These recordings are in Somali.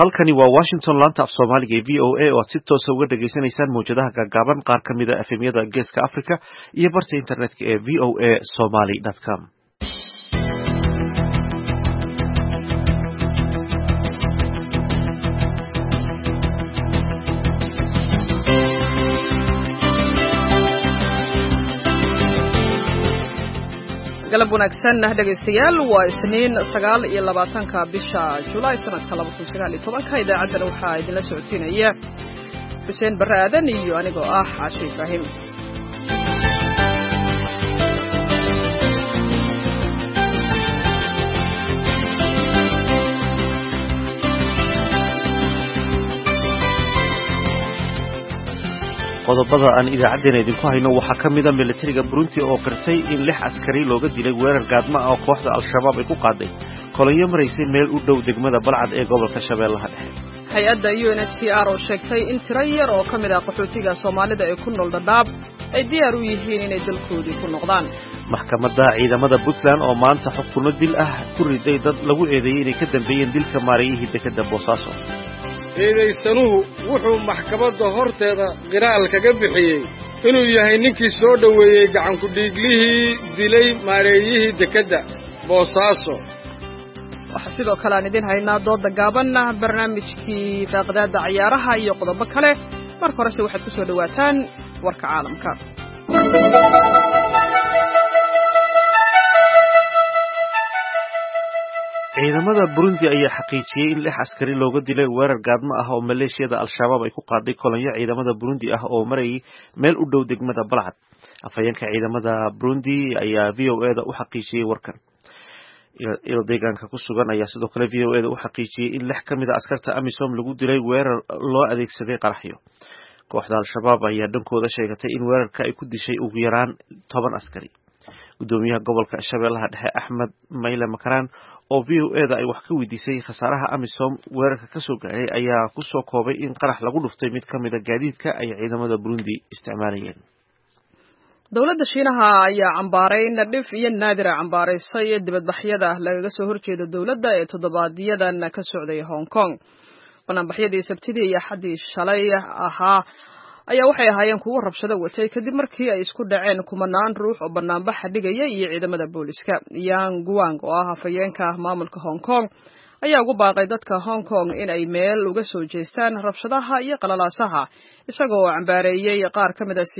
halkani waa Washington laanta af Soomaaliga ee VOA oo si toos ah uga dhageysanaysaan muujadaha gaagaaban qaar ka mid ah efemyada Geeska Afrika iyo barta internetka ee voasomali.com. galab wanaagsan dhageystayaal waa Isniin 29 bisha July sanadka 2019 idaacadana waxaa idinla socodsiinaya Xuseen Barre Aadan iyo anigoo ah Caashi Ibraahim. qodobada aan idaacadeena idinku hayno waxaa ka mid ah militariga Burundi oo qirtay in 6 askari looga dilay weerar gaadma ah oo kooxda Al-Shabaab ay ku qaaday kolonyo mareysay meel u dhow degmada Balcad ee gobolka Shabeellaha Dhexe. Hay'adda UNHCR oo sheegtay in tiro yar oo ka mid ah qaxootiga Soomaalida ee ku nool Dadaab ay diyaar u yihiin inay dalkoodii ku noqdaan. Maxkamadda ciidamada Puntland oo maanta xukuno dil ah ku riday dad lagu eedeeyay inay ka dambeeyeen dilka maareeyihii dekedda Boosaaso. eedaysanuhu wuxuu maxkamadda horteeda qiraal kaga bixiyey inuu yahay ninkii soo dhoweeyey gacan ku dhiiglihii dilay maareeyihii dekedda Boosaaso. waxaa sidoo kale aan idin haynaa dooda gaabanna barnaamijkii faaqadaada ciyaaraha iyo qodobo kale marka horese waxaad ku soo dhawaataan warka caalamka. ciidamada Burundi ayaa xaqiijiyay in 6 askari looga dilay weerar gaadma ah oo maleeshiyada Al-Shabaab ay ku qaaday kolonyo ciidamada Burundi ah oo marayay meel u dhow degmada Balcad. Afhayeenka ciidamada Burundi ayaa VOA-da u xaqiijiyay warkan. ilo deegaanka ku sugan ayaa sidoo kale VOA-da u xaqiijiyay in 6 ka mid ah askarta AMISOM lagu dilay weerar loo adeegsaday qaraxyo. Kooxda Al-Shabaab ayaa dhankooda sheegatay in weerarka ay ku dishay ugu yaraan 10 askari. gudoomiyaha gobolka Shabeellaha Dhexe Axmed Mayle Makaran oo VOA-da ay wax ka weydiisay khasaaraha AMISOM weerarka ka soo gaaray ayaa ku soo koobay in qarax lagu dhuftay mid ka mid ah gaadiidka ay ciidamada Burundi isticmaalayeen. dawladda Shiinaha ayaa cambaaray dhif iyo naadir cambaaraysay dibadbaxyada lagaga soo horjeedo dawladda ee toddobaadyadaan ka socday Hong Kong. bannaanbaxyadii Sabtidii iyo Axaddii shalay ahaa ayaa waxay ahaayeen kuwo rabshado watay kadib markii ay isku dhaceen kumanaan ruux oo bannaanbaxa dhigaya iyo ciidamada booliska. Yang Guang oo ah afhayeenka maamulka Hong Kong ayaa ugu baaqay dadka Hong Kong in ay meel uga soo jeestaan rabshadaha iyo qalalaasaha isagoo cambaareeyay qaar ka mid ah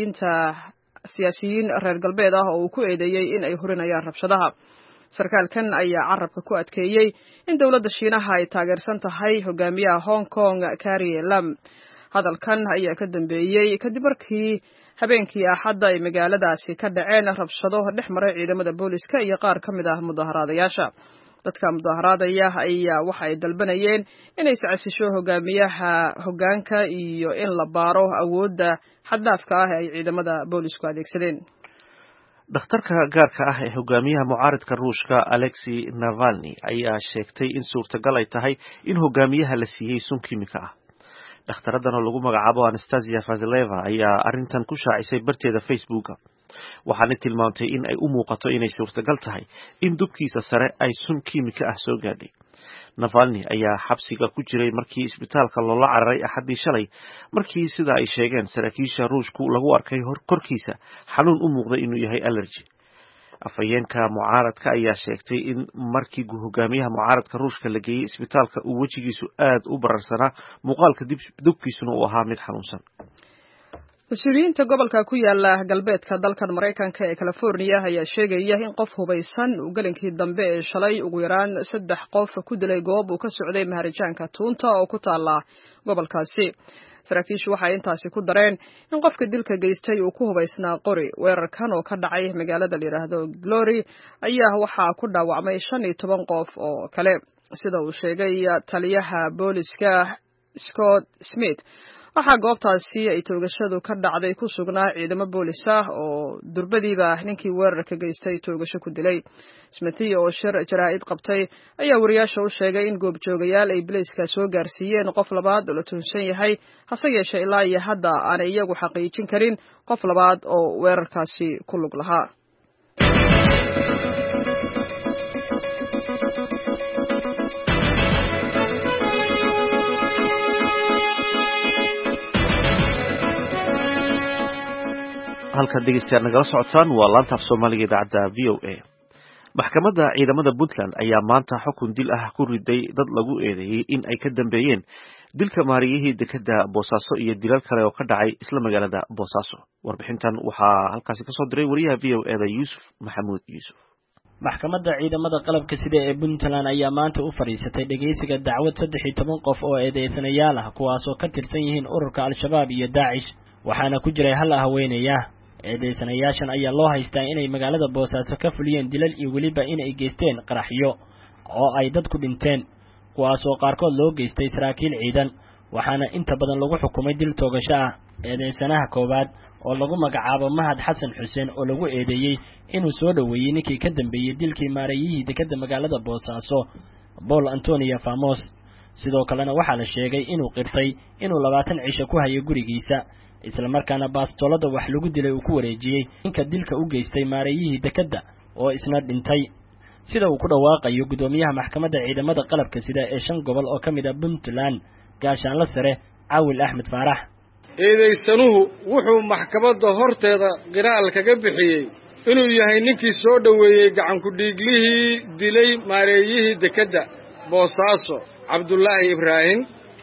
siyaasiyiin reer galbeed ah oo uu ku eedeeyay in ay hurinayaan rabshadaha. sarkaalkan ayaa carabka ku adkeeyay in dawladda Shiinaha ay taageersan tahay hogaamiyaha Hong Kong Carrie Lam. hadalkan ayaa ka dambeeyay kadib markii habeenkii Axadda ay magaaladaasi ka dhaceen rabshado dhex maray ciidamada booliska iyo qaar ka mid ah mudaharaadayaasha. dadka mudaharaadaya ayaa waxa ay dalbanayeen inay iscasisho hogaamiyaha hoggaanka iyo in la baaro awoodda xad-dhaafka ah ee ay ciidamada boolisku adeegsadeen. dhakhtarka gaarka ah ee hogaamiyaha mucaaradka Ruushka Alexei Navalny ayaa sheegtay in suurtagal ay tahay in hogaamiyaha la siiyay sun kiimika ah. dhakhtaraddan oo lagu magacaabo Anastasia Vazileva ayaa arrintan ku shaacisay barteeda Facebook-a. waxaana tilmaamtay in ay u muuqato inay suurtagal tahay in dubkiisa sare ay sun kiimika ah soo gaadhay. Navalny ayaa xabsiga ku jiray markii isbitaalka loola cararay Axaddii shalay markii sida ay sheegeen saraakiisha Ruushku lagu arkay korkiisa xanuun u muuqday inuu yahay allergy. afhayeenka mucaaradka ayaa sheegtay in markii hogaamiyaha mucaaradka Ruushka la geeyay isbitaalka uu wajigiisu aad u bararsanaa muuqaalka dubkiisuna uu ahaa mid xanuunsan. mas-uuliyiinta gobolka ku yaala galbeedka dalkan Mareykanka ee California ayaa sheegaya in qof hubaysan uu galinkii dambe ee shalay ugu yaraan 3 qof ku dilay goob uu ka socday maharajaanka Tuunta oo ku taala gobolkaasi. saraakiishu waxay intaasi ku dareen in qofka dilka geystay uu ku hubaysnaa qori. weerarkan oo ka dhacay magaalada la yiraahdo Glory ayaa waxaa ku dhaawacmay 15 qof oo kale sida uu sheegay taliyaha booliska Scott Smith. waxaa goobtaasi ay toogashadu ka dhacday ku sugnaa ciidamo boolis ah oo durbadiiba ninkii weerarka geystay toogasho ku dilay. Smith oo shir jaraa'id qabtay ayaa wariyaasha u sheegay in goobjoogayaal ay booliska soo gaarsiiyeen qof labaad oo la tunsan yahay hase yeeshee ilaa iyo hadda aan iyagu xaqiijin karin qof labaad oo weerarkaasi ku lug lahaa. halka dhegeystayaal nagala socotaan waa laanta af Soomaaliga idaacadda VOA. Maxkamadda ciidamada Puntland ayaa maanta xukun dil ah ku riday dad lagu eedeeyay in ay ka dambeeyeen dilka maariyihii dekedda Boosaaso iyo dilal kale oo ka dhacay isla magaalada Boosaaso. Warbixintan waxaa halkaasi ka soo diray wariyaha VOA-da Yuusuf Maxamuud Yuusuf. maxkamadda ciidamada qalabka sida ee Puntland ayaa maanta u fariisatay dhageysiga dacwad 13 qof oo eedeysanayaal ah kuwaas oo ka tirsan yihiin ururka Al-Shabaab iyo Daesh waxaana ku jiray hal haweenaya eedeysanayaashan ayaa loo haystaa inay magaalada Boosaaso ka fuliyeen dilal iyo waliba inay geysteen qaraxyo oo ay dad ku dhinteen kuwaas oo qaarkood loo geystay saraakiil ciidan waxaana inta badan lagu xukumay dil toogasho ah eedeysanaha koowaad oo lagu magacaabo Mahad Xasan Xuseen oo lagu eedeeyay inuu soo dhaweeyay ninkii ka dambeeyay dilkii maarayihii dekedda magaalada Boosaaso Paul Antonio Famos sidoo kalena waxaa la sheegay inuu qirtay inuu 20 cisho ku hayay gurigiisa isla markaana baastolada wax lagu dilay uu ku wareejiyay ninka dilka u geystay maarayihii dekedda oo isna dhintay sida uu ku dhawaaqayo gudoomiyaha maxkamadda ciidamada qalabka sida ee 5 gobol oo kamid ah Puntland gaashaanle sare Caawil Axmed Faarax eedeysanuhu wuxuu maxkamadda horteeda qiraal kaga bixiyay inuu yahay ninkii soo dhaweeyay gacan ku dhiiglihii dilay maarayihii dekedda Boosaaso Cabdullaahi Ibraahim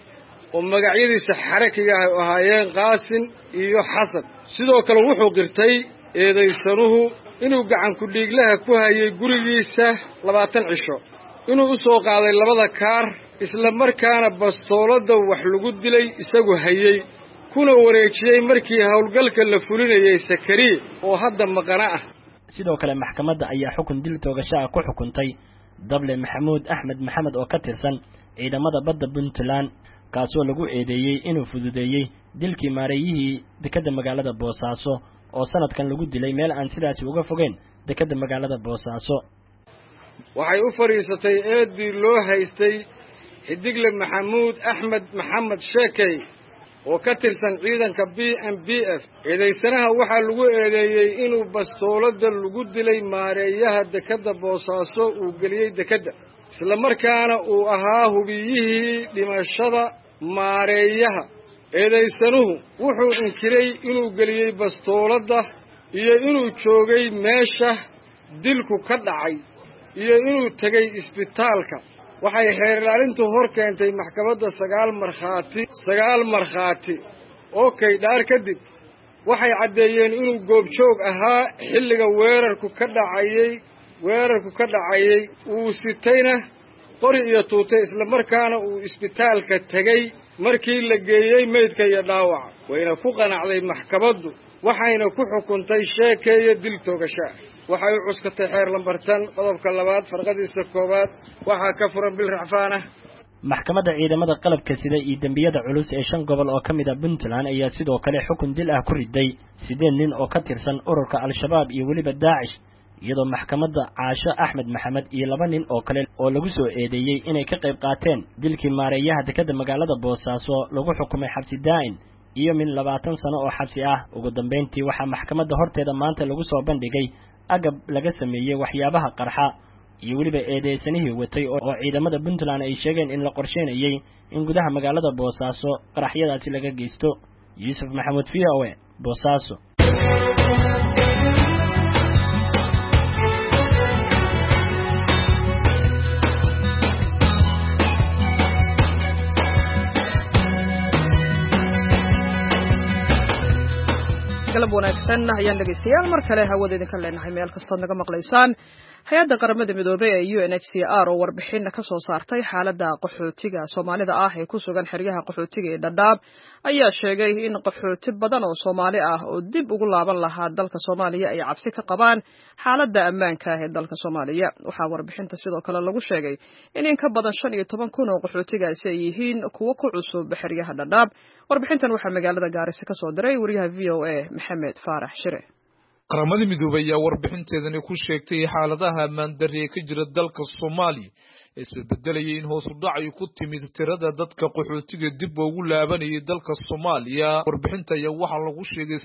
oo magacyadiisa xarakiga ah ahaayeen Qaasin iyo Xasan sidoo kale wuxuu qirtay eedeysanuhu inuu gacan ku dhiiglaha ku hayay gurigiisa 20 cisho inuu u soo qaaday labada kaar isla markaana bastoolada wax lagu dilay isagu hayay kuna wareejiyay markii hawlgalka la fulinayay Sakari oo hadda maqana ah sidoo kale maxkamadda ayaa xukun dil toogasho ah ku xukuntay Dable Maxamuud Axmed Maxamed oo ka tirsan ciidamada badda Puntland kaasoo lagu eedeeyay inuu fududeeyay dilkii maarayihii dekedda magaalada Boosaaso oo sanadkan lagu dilay meel aan sidaas uga fogeen dekedda magaalada Boosaaso waxay u fariisatay eedii loo haystay Xidigle Maxamuud Axmed Maxamed Sheekay oo ka tirsan ciidanka BMBF eedeysanaha waxaa lagu eedeeyay inuu bastoolada lagu dilay maareeyaha dekedda Boosaaso uu geliyay dekedda isla markaana uu ahaa hubiyihii dhimashada maareeyaha eedeysanuhu wuxuu inkiray inuu geliyay bastoolada iyo inuu joogay meesha dilku ka dhacay iyo inuu tagay isbitaalka waxay xeer ilaalintu hor keentay maxkamadda 9 markhaati oo kaydhaar kadib waxay cadeeyeen inuu goobjoog ahaa xilliga weerarku ka dhacayay uu sitayna qori iyo tuute isla markaana uu isbitaalka tagay markii la geeyay meydka iyo dhaawaca wayna ku qanacday maxkamaddu waxayna ku xukuntay Sheekeeye dil toogasho waxay u cuskatay xeer lambartan qodobka 2 farqadiisa 1 waxa ka furan bil racfaana maxkamadda ciidamada qalabka sida iyo dambiyada culus ee 5 gobol oo kamid ah Puntland ayaa sidoo kale xukun dil ah ku riday 8 nin oo ka tirsan ururka Al-Shabaab iyo waliba Daesh iyadoo maxkamadda Caasho Axmed Maxamed iyo 2 nin oo kale oo lagu soo eedeeyay inay ka qayb qaateen dilkii maareeyaha dekedda magaalada Boosaaso lagu xukumay xabsi daa'im iyo min 20 sano oo xabsi ah ugu dambeyntii waxa maxkamadda horteeda maanta lagu soo bandhigay agab laga sameeyay waxyaabaha qarxa iyo waliba eedeysanihii watay oo ciidamada Puntland ay sheegeen in la qorsheynayay in gudaha magaalada Boosaaso qaraxyadaasi laga geysto Yuusuf Maxamuud VOA Boosaaso galab wanaagsan ayaan dhegeystayaal mar kale hawada idinka leenahay meel kastood naga maqlaysaan hay-adda qaramada midoobay ee UNHCR oo warbixin ka soo saartay xaaladda qaxootiga Soomaalida ah ee ku sugan xeryaha qaxootiga ee Dadaab ayaa sheegay in qaxooti badan oo Soomaali ah oo dib ugu laaban lahaa dalka Soomaaliya ay cabsi ka qabaan xaaladda ammaanka ee dalka Soomaaliya waxaa warbixinta sidoo kale lagu sheegay in ka badan 15,000 oo qaxootigaasi ay yihiin kuwa ku cusub xeryaha Dadaab warbixintan waxaa magaalada Gaarisa ka soo diray wariyaha VOA Maxamed Faarax Shire qaramada midoobay ayaa warbixinteedani ku sheegtay xaaladaha ammaan darri ee ka jira dalka Soomaaliya isbedelayay in hoos u dhac ay ku timid tirada dadka qaxootiga dib ugu laabanayay dalka Soomaaliya warbixinta ayaa waxa lagu sheegay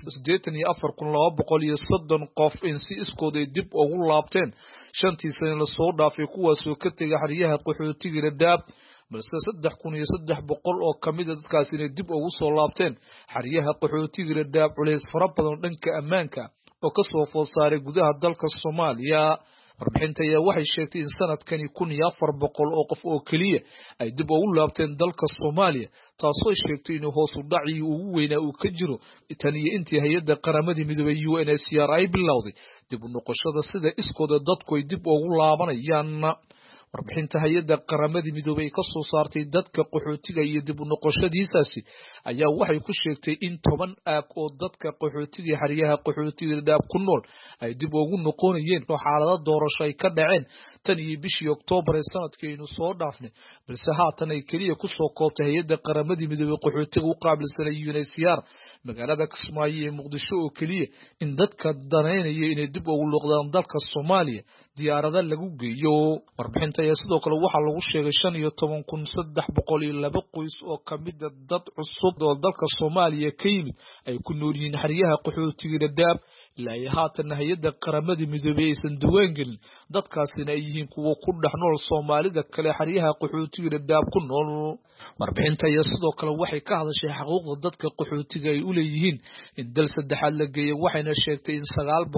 84,230 qof in si iskood ay dib ugu laabteen 5 sano la soo dhaafay kuwaas oo ka tagay xeryaha qaxootiga Dadaab balse 3,300 oo kamid ah dadkaas inay dib ugu soo laabteen xariyaha qaxootiga Dadaab culays fara badan dhanka ammaanka oo ka soo food saaray gudaha dalka Soomaaliya. warbixinta ayaa waxay sheegtay in sanadkani 1,400 oo qof oo kaliya ay dib ugu laabteen dalka Soomaaliya, taasoo sheegtay in hoos u dhac ugu weyn uu ka jiro tan iyo intii hay'adda qaramada midoobay UNHCR ay bilowday dib u noqoshada sida iskooda dadku ay dib ugu laabanayaan. warbixinta hay'adda qaramada midoobay ka soo saartay dadka qaxootiga iyo dib u noqoshadiisaasi ayaa waxay ku sheegtay in 10 aag oo dadka qaxootiga xariyaha qaxootiga Dadaab ku nool ay dib ugu noqonayeen oo xaalado doorasho ay ka dhaceen tan iyo bishii Oktoobar ee sanadkeenu soo dhaafnay, balse haatan ay kaliya ku soo koobtay hay'adda qaramada midoobay qaxootiga u qaabilsan UNHCR magaalada Kismaayo ee Muqdisho oo kaliya in dadka daneynaya inay dib ugu noqdaan dalka Soomaaliya diyaarada lagu geeyo. warbixinta ayaa sidoo kale waxaa lagu sheegay 15,302 qoys oo kamid ah dad cusub oo dalka Soomaaliya ka yimid ay ku nool yihiin xariyaha qaxootiga Dadaab ilaa haatan hay'adda qaramada midoobay aysan diiwaan gelin dadkaasina ay yihiin kuwa ku dhex nool Soomaalida kale xariyaha qaxootiga Dadaab ku nool. warbixinta ayaa sidoo kale waxay ka hadashay xuquuqda dadka qaxootiga ay u leeyihiin in dal saddexaad la geeyo, waxayna sheegtay in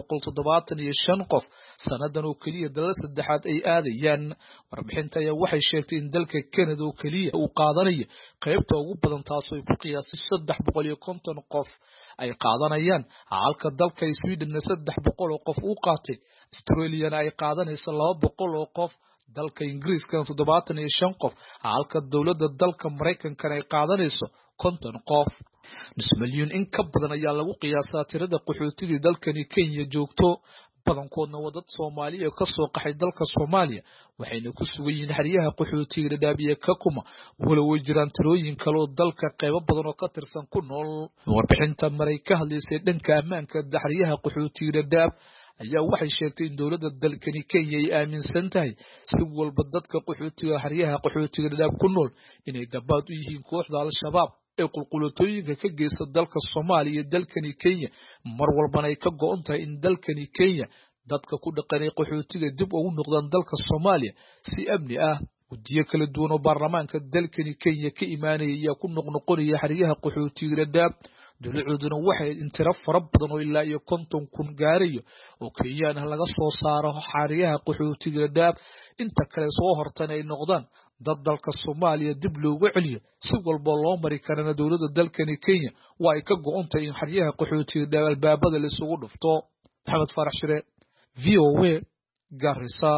975 qof sanadan oo kaliya dal saddexaad ay aadayaan. warbixinta ayaa waxay sheegtay in dalka Canada oo kaliya uu qaadanayo qaybta ugu badan taasoo ay ku qiyaasay 350 qof ay qaadanayaan, halka dalka Sweden 300 qof uu qaatay, Australia ay qaadanayso 200 oo qof, dalka Ingiriiska 75 qof, halka dawladda dalka Mareykanka ay qaadanayso 50 qof. nus milyan in ka badan ayaa lagu qiyaasaa tirada qaxootiga dalkani Kenya joogto, badankoodna waa dad Soomaali ah ka soo qaxay dalka Soomaaliya, waxayna ku sugan yihiin xariyaha qaxootiga Dadaab iyo Kakuma, walow way jiraan tirooyin kale oo dalka qaybo badan oo ka tirsan ku nool. warbixinta maray ka hadlaysay dhanka ammaanka xariyaha qaxootiga Dadaab ayaa waxay sheegtay in dawladda dalkani Kenya ay aaminsan tahay si walba dadka qaxootiga xariyaha qaxootiga Dadaab ku nool inay gabaad u yihiin kooxda Al-Shabaab ee qulqulatooyinka ka geysta dalka Soomaaliya iyo dalkani Kenya, mar walbana ay ka go'an tahay in dalkani Kenya dadka ku dhaqanay qaxootiga dib ugu noqdaan dalka Soomaaliya si amni ah. guddiyo kala duwan oo baarlamaanka dalkani Kenya ka imaanaya ayaa ku noqnoqonaya xariyaha qaxootiga Dadaab, dawladuna waxay intira fara badan oo ilaa iyo 50,000 gaarayo oo Kenyaan laga soo saaro xariyaha qaxootiga Dadaab, inta kale soo hortan ay noqdaan dad dalka Soomaaliya dib loogu celiyo si walba loo mari karana dawladda dalkani Kenya waa ay ka go'antay in xariyaha qaxootiga Dadaab albaabada la isugu dhufto. Maxamed Farax Shire, VOA, Garissa.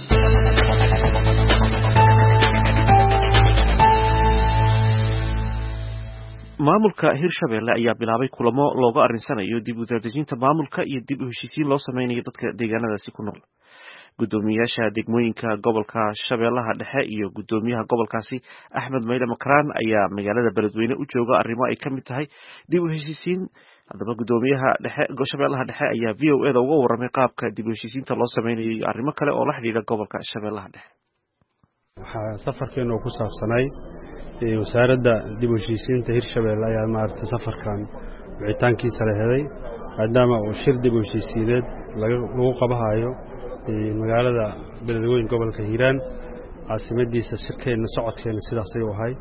maamulka Hirshabelle ayaa bilaabay kulamo looga arinsanayo dib u dadejinta maamulka iyo dib u heshiisiin loo sameynayo dadka deegaanadaasi ku nool. gudoomiyaasha degmooyinka gobolka Shabeellaha Dhexe iyo gudoomiyaha gobolkaasi Axmed Mayle Makraan ayaa magaalada Beledweyne u jooga arrimo ay kamid tahay dib u heshiisiin. haddaba gudoomiyaha Shabeellaha Dhexe ayaa VOA uga warramay qaabka dib u heshiisiinta loo sameynayo iyo arrimo kale oo la xiriira gobolka Shabeellaha Dhexe. waxaa safarkeena ku saabsanay wasaaradda dib u heshiisiinta Hirshabelle ayaa maartay safarkan wicitaankiisa la helay maadaama uu shir dib u heshiisiineed lagu qabahayo magaalada Beledweyne gobolka Hiiraan caasimadiisa. shirkeena socodkeena sidaas ay u ahay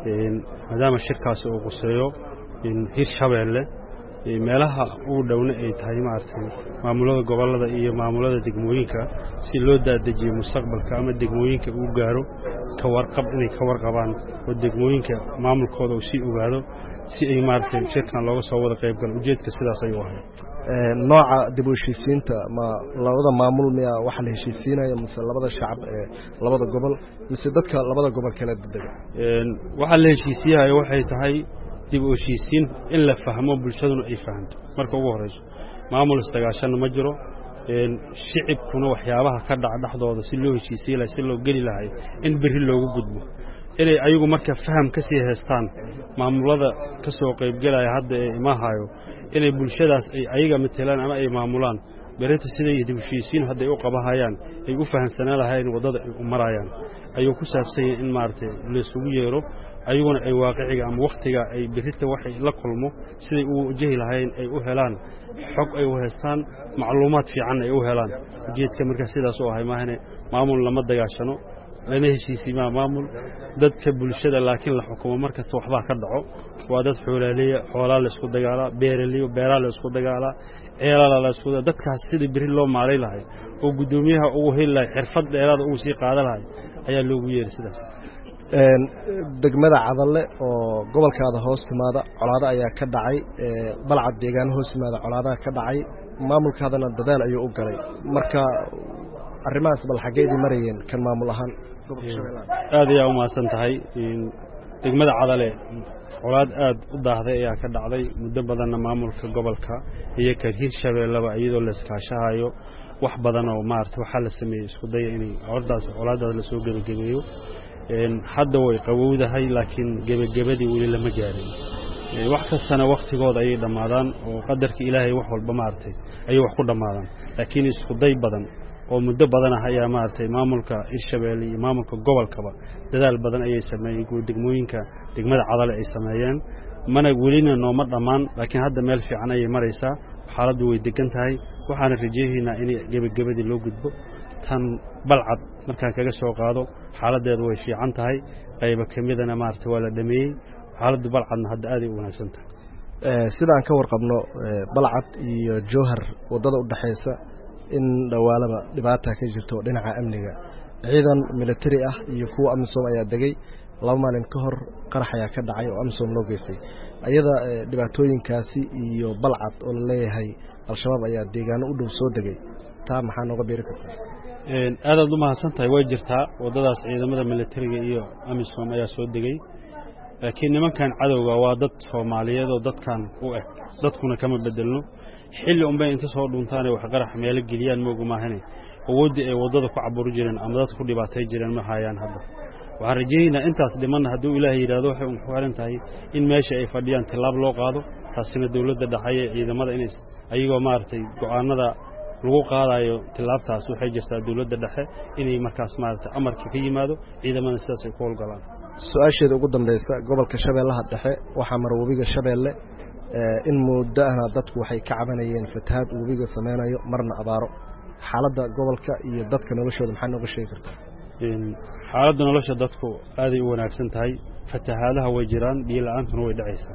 maadaama shirkaasi uu quseeyo Hirshabelle meelaha ugu dhowna ay tahay maartay maamulada gobolada iyo maamulada degmooyinka si loo daadajiyo mustaqbalka ama degmooyinka uu gaaro ka warqab inay ka warqabaan oo degmooyinka maamulkooda uu si ogaado si ay maartay shirkan looga soo wada qayb gal ujeedka sidaas ay u ahay. nooca dib u heshiisiinta ma labada maamul miya waxa la heshiisiinayo mise labada shacab ee labada gobol mise dadka labada gobol kala degan waxa la heshiisiyayo waxay tahay dib u heshiisiin in la fahmo bulshaduna ay fahanto marka ugu horeyso maamul istagaashan ma jiro shicibkuna waxyaabaha ka dhaxdooda si loo heshiisiyo si loo gali lahay in biri loogu gudbo inay ayagu marka faham ka sii heestaan maamulada ka soo qayb galaya hadda ee imaahayo inay bulshadaas ay ayaga mateelaan ama ay maamulaan beerta sidii dib u heshiisiin hadda ay u qabahayaan ay u fahansanaa lahayn wadada ay u marayaan ayuu ku saabsan in maartay la isugu yeero ayaguna ay waaqiciga ama waqtiga ay birita waxay la kulmo sidii uu wajahi lahayn ay u helaan xog ay u heestaan macluumaad fiican ay u helaan ujeedka marka sidaas oo ahay maahane maamul lama dagaashano lana heshiisiimaa maamul dadka bulshada laakiin la xukumo markasta waxbaa ka dhaco waa dad xoolaaleeya xoolaa la isku dagaalaa beeraleeyo beeraa la isku dagaalaa ceelala la isku dadkaas sidii biri loo maaray lahay oo gudoomiyaha ugu heli lahay xirfad dheeraad uu sii qaadan lahay ayaa loogu yeeray sidaas degmada Cadalle oo gobolkaada hoos timaada colaado ayaa ka dhacay balcad deegaan hoos timaada colaadaha ka dhacay maamulkaadana dadaal ayuu u galay marka arrimahaas bal xageedii marayeen kan maamul ahaan gobolka Shabeellaha aad ayaa u maasan tahay degmada Cadalle colaad aad u daahday ayaa ka dhacday muddo badanna maamulka gobolka iyo ka Hirshabeellaba iyadoo la iskaashahayo wax badan oo maartay waxa la sameeyay isku day inay colaadaas la soo gabagabeeyo hadda way qabowdahay laakiin gabagabadii wali lama gaarin wax kastana waqtigooda ay dhamaadaan oo qadarka Ilaahay wax walba maartay ay wax ku dhamaadaan laakiin isku day badan oo muddo badan ayaa maartay maamulka Hirshabeelle iyo maamulka gobolkaba dadaal badan ayay sameeyeen degmooyinka degmada Cadalle ay sameeyeen mana welina nooma dhamaan laakiin hadda meel fiican ay maraysaa xaaladdu way degan tahay waxaan rajaynaynaa in gabagabadii loo gudbo tan balcad markaan kaga soo qaado xaaladeedu way fiican tahay qayb kamidana maartay waa la dhameeyay xaaladdu balcadna hadda aad ay u wanaagsan tahay sidaan ka warqabno balcad iyo Jowhar wadada u dhaxaysa in dhawaalaba dhibaato ka jirto dhinaca amniga ciidan military ah iyo kuwa AMISOM ayaa degay laba maalin ka hor qarax ayaa ka dhacay oo AMISOM loo geystay ayada dhibaatooyinkaasi iyo balcad oo la leeyahay al-shabaab ayaa deegaano u dhow soo degay taa maxaa nooga beeri kartaa aad u mahadsantahay way jirtaa wadadaas ciidamada militariga iyo AMISOM ayaa soo degay laakiin nimankan cadawga waa dad Soomaaliyeed oo dadkan u eg dadkuna kama bedelno xilli unbay inta soo dhuntaan wax qarax meel geliyaan moogu maahanay awoodii ay wadada ku cabur jireen ama dadku dhibaatay jireen ma hayaan hadda waxaan rajaynaynaa intaas dhimanna hadduu Ilaahay yiraahdo waxay u xooran tahay in meesha ay fadhiyaan tilaab loo qaado taasina dawladda dhaxay ciidamada inay ayagoo maartay go'aanada lagu qaadayo tilaabtaas waxay jirtaa dawladda dhexe inay markaas maartay amarka ka yimaado ciidamada sidaas ay ku howlgalaan su'aasheeda ugu dambaysa gobolka Shabeellaha dhexe waxa mar wabiga Shabeelle in muddo ah dadku waxay ka cabanayeen fatahaad wabiga sameeyo marna abaaro xaaladda gobolka iyo dadka noloshooda maxaa nooga sheegi kartaa xaaladda nolosha dadku aad ay u wanaagsan tahay fatahaadaha way jiraan biyo la'aantuna way dhacaysaa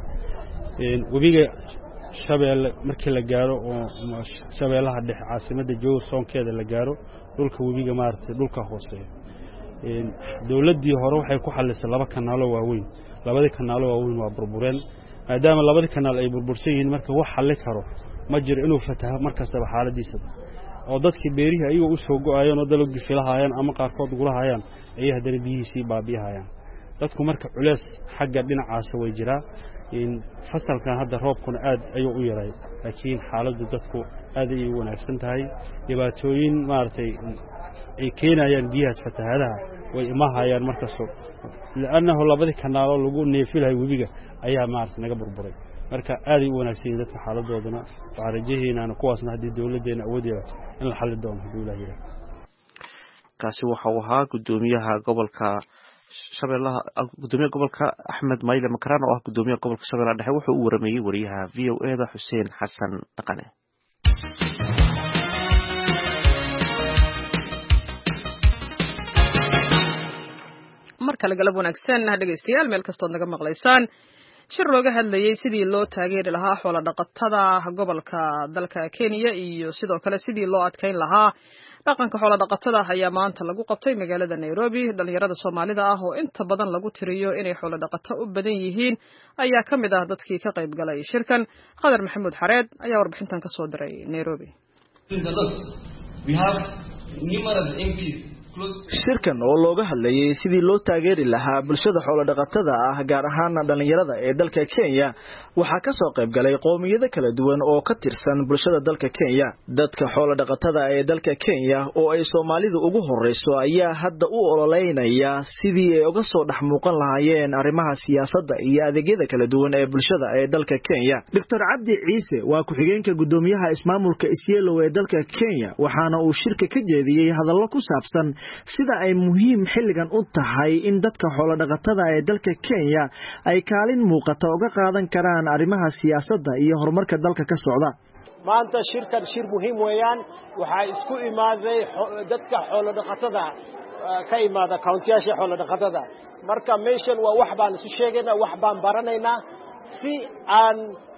wabiga Shabeelle markii la gaaro oo Shabeellaha dhexe caasimadda Jowhar soonkeeda la gaaro dhulka wabiga maartay dhulka hooseeya dawladdii hore waxay ku xallisay laba kanaalo waaweyn labadii kanaalo waaweyn waa burbureen maadaama labadii kanaal ay burbursan yihiin marka wax xalli karo ma jiro inuu fataha markasta xaaladiisa oo dadkii beerihi ayuu u soo go'ayeen oo dalog filahaayeen ama qaarkood gulahayaan ay hadana biyihiisii baabiyahayaan dadku marka culeys xagga dhinacaas way jiraa in fasalkan hadda roobkuna aad ayuu u yaray laakiin xaaladdu dadku aad ay u wanaagsan tahay dhibaatooyin maartay ay keenayaan biyahaas fatahaadaha way imahayaan markaasoo laanahu labadii kanaalo lagu neefilahay wabiga ayaa maartay naga burburay marka aad ay u wanaagsan dadka xaaladooduna waxaan rajaynaynaa kuwaasna haddii dawladdeena awood yeelato in la xalli doono haddii Ilaahay yiraahdo kaasi waxa uu ahaa gudoomiyaha gobolka Shabeellaha gudoomiyaha gobolka Axmed Mayle Makraan oo ah gudoomiyaha gobolka Shabeellaha dhexe wuxuu u warameeyay wariyaha VOA Xuseen Xasan Dhaqane markale galab wanaagsan dhageystayaal meel kastoo naga maqlaysaan shir looga hadlayay sidii loo taageeri lahaa xoolo dhaqatada gobolka dalka Kenya iyo sidoo kale sidii loo adkeyn lahaa dhaqanka xoolo dhaqatada ayaa maanta lagu qabtay magaalada Nairobi dhalinyarada Soomaalida ah oo inta badan lagu tiriyo inay xoolo dhaqato u badan yihiin ayaa kamid ah dadkii ka qayb galay shirkan Qadar Maxamuud Xareed ayaa warbixintan ka soo diray Nairobi shirkan oo looga hadlayay sidii loo taageeri lahaa bulshada xoolo dhaqatada ah gaar ahaan dhalinyarada ee dalka Kenya waxaa ka soo qayb galay qoomiyado kala duwan oo ka tirsan bulshada dalka Kenya dadka xoolo dhaqatada ee dalka Kenya oo ay Soomaalidu ugu horeyso ayaa hadda u ololeynaya sidii ay uga soo dhex muuqan lahaayeen arrimaha siyaasadda iyo adeegyada kala duwan ee bulshada ee dalka Kenya Dr. Cabdi Ciise waa ku-xigeenka gudoomiyaha ismaamulka Isiolo ee dalka Kenya waxaana uu shirka ka jeediyay hadallo ku saabsan sida ay muhiim xilligan u tahay in dadka xoolo dhaqatada ee dalka Kenya ay kaalin muuqata uga qaadan karaan arrimaha siyaasadda iyo horumarka dalka ka socda maanta shir muhiim weeyaan waxa isku imaaday dadka xoolo dhaqatada ka imaada county-yaasha xoolo dhaqatada marka meeshan waa wax baan isu sheegaynaa wax baan baranaynaa si aan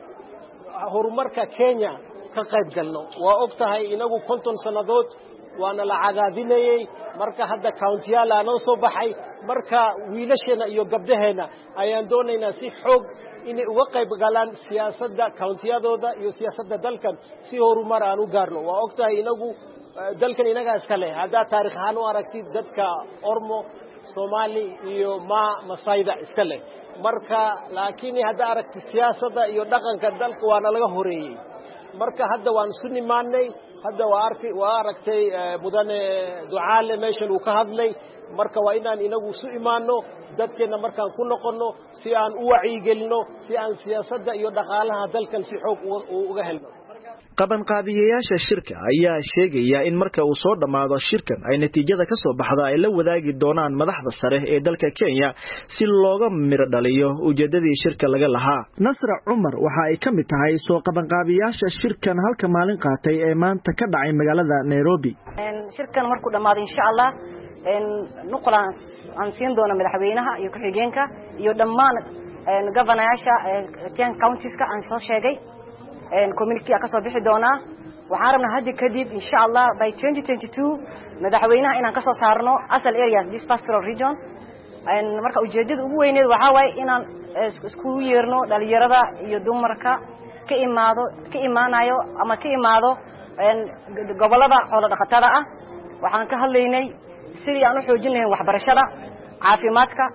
horumarka Kenya ka qayb galno waa og tahay inagu 50 sanadood waana la cadaadinayay marka hadda county-yaal aan soo baxay marka wiilasheena iyo gabdhaheena ayaan doonaynaa si xoog inay uga qayb galaan siyaasadda county-yadooda iyo siyaasadda dalkan si horumar aan u gaarno waa og tahay inagu dalkan inaga iska leh hadda taariikh ahaan u aragtid dadka Ormo Somali iyo Maasayda iska leh marka laakiin hadda aragtid siyaasadda iyo dhaqanka dalka waana laga horeeyay marka hadda waan isu nimaanay hadda waa aragtay mudane ducaale meeshan uu ka hadlay marka waa inaan inagu isu imaano dadkeena markaan ku noqono si aan u wacyigelino si aan siyaasadda iyo dhaqaalaha dalkan si xoog uga helno qabanqaabiyeyaasha shirka ayaa sheegaya in marka uu soo dhamaado shirkan ay natiijada ka soo baxda ay la wadaagi doonaan madaxda sare ee dalka Kenya si looga miro dhaliyo ujeedadii shirka laga lahaa Nasra Umar waxa ay ka mid tahay soo qabanqaabiyeyaasha shirkan halka maalin qaatay ee maanta ka dhacay magaalada Nairobi shirkan markuu dhamaado insha Allah nuqlaan aan siin doono madaxweynaha iyo ku-xigeenka iyo dhammaan governoryaasha 10 counties-ka aan soo sheegay community ka soo bixi doona waxaan rabnaa hadda kadib insha Allah by 2022 madaxweynaha inaan ka soo saarno asal areas this pastoral region marka ujeedada ugu weyneed waxa waay inaan isku yeerno dhalinyarada iyo dumarka ka imaanayo ama ka imaado gobolada xoolo dhaqatada ah waxaan ka hadlaynay sidii aan u xoojin lahayn waxbarashada caafimaadka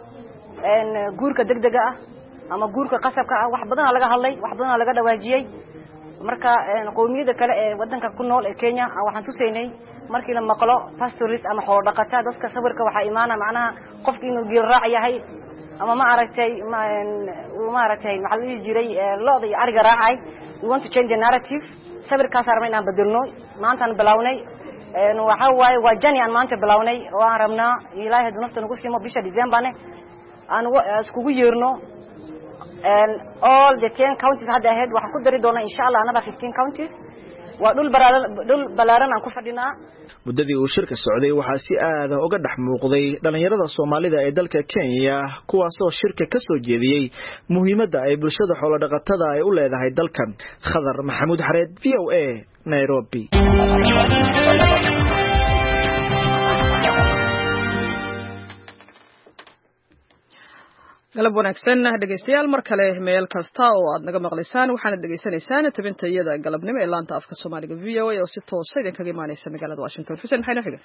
guurka degdega ah ama guurka qasabka ah wax badan laga hadlay wax badan laga dhawaajiyay marka qowmiyada kale ee wadanka ku nool ee Kenya waxaan tusaynay markii la maqlo pastorist ama xoolo dhaqata dadka sawirka waxa iimaana macnaha qofkii inuu geel raac yahay ama ma aragtay maxalli jiray looda iyo ariga raacay we want to change the narrative sawirkaas armay inaan bedelno maanta aan bilawnay waxa waaye waa jani aan maanta bilawnay oo aan rabnaa ilaahay haduu nafta nagu siimo bisha December aan iskugu yeerno and all the 10 counties hadda ahead waxa ku dari doona insha Allah another 15 counties waa dhul balaaran aan ku fadhinaa muddadii uu shirka socday waxa si aad ah uga dhex muuqday dhalinyarada Soomaalida ee dalka Kenya kuwaas oo shirka ka soo jeediyay muhiimadda ay bulshada xoolo dhaqatada ay u leedahay dalkan Khadar Maxamuud Xareed VOA Nairobi galab wanaagsan dhegeystayaal mar kale meel kasta oo aad naga maqlaysaan waxaana dhegeysanaysaan tabintayada galabnimo ee laanta afka Soomaaliga VOA oo si toos ah idinkaga imaanaysa magaalada Washington Xuseen maxay xiga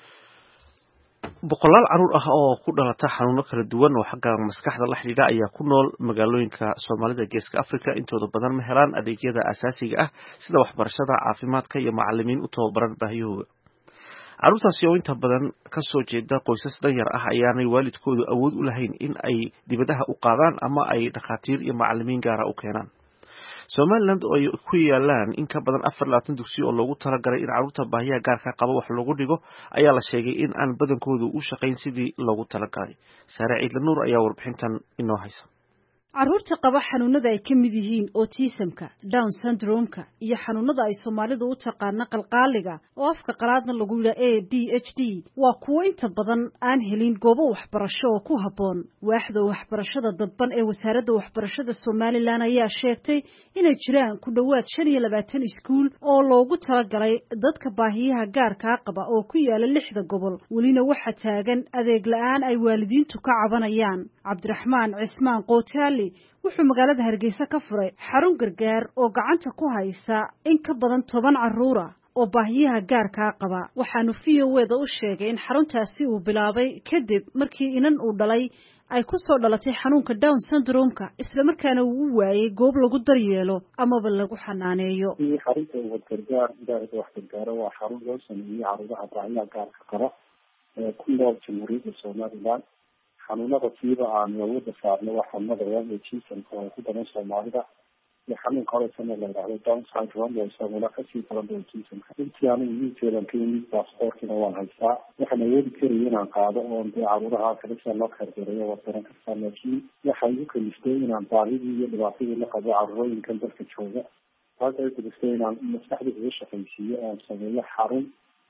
boqolaal caruur ah oo ku dhalata xanuuno kala duwan oo xagga maskaxda la xidhiidha ayaa ku nool magaalooyinka Soomaalida Geeska Afrika intooda badan ma helaan adeegyada aasaasiga ah sida waxbarashada caafimaadka iyo macallimiin u tababaran baahiyahooda caruurtaasi oo inta badan ka soo jeeda qoysas danyar ah ayaanay waalidkoodu awood u lahayn in ay dibadaha u qaadaan ama ay dhakhaatiir iyo macallimiin gaara u keenaan Somaliland oo ay ku yaalaan in ka badan 24 dugsi oo loogu talagalay in caruurta baahiyaha gaarka qaba wax lagu dhigo ayaa la sheegay in aan badankoodu u shaqayn sidii loogu talagalay Saare Ciidla Nuur ayaa warbixintan inoo haysa caruurta qaba xanuunada ay ka mid yihiin autismka down syndrome-ka iyo xanuunada ay Soomaalidu u taqaan qalqaaliga oo afka qalaadna lagu yiraahdo ADHD waa kuwo inta badan aan helin goobo waxbarasho oo ku haboon waaxda waxbarashada dadban ee wasaaradda waxbarashada Somaliland ayaa sheegtay inay jiraan ku dhawaad 25 iskuul oo loogu talagalay dadka baahiyaha gaarka qaba oo ku yaala 6 gobol walina waxa taagan adeeg la'aan ay waalidiintu ka cabanayaan Cabdiraxmaan Cismaan Qootaali wuxuu magaalada Hargeysa ka furay xarun gargaar oo gacanta ku haysa in ka badan 10 caruur ah oo baahiyaha gaarka qaba waxaanu VOA u sheegay in xaruntaasi uu bilaabay kadib markii inan uu dhalay ay ku soo dhalatay xanuunka down syndrome-ka isla markaana uu waayay goob lagu daryeelo ama lagu xanaaneeyo xarunta gargaar idaarada wax gargaar waa xarun loo sameeyay caruuraha baahiyaha gaarka qaba ee ku nool Jamhuuriyadda Soomaaliland xanuunada tiiba aan awoodda saarno waa xanuunada autismka oo ku badan Soomaalida iyo xanuun kale oo la yiraahdo Down syndrome oo isaguna ka sii badan autismka intii aan injiilan keenin baasaboorkina waan haystaa waxaan awoodi karay inaan qaado oo caruuraha kale si loo xirxireeyo wadaran kasta laakiin waxay u kaliftay inaan baahidii iyo dhibaatadii la qabo caruurooyinkan dalka jooga halka ay kaliftay inaan maskaxda uga shaqaysiiyo oo sameeyo xarun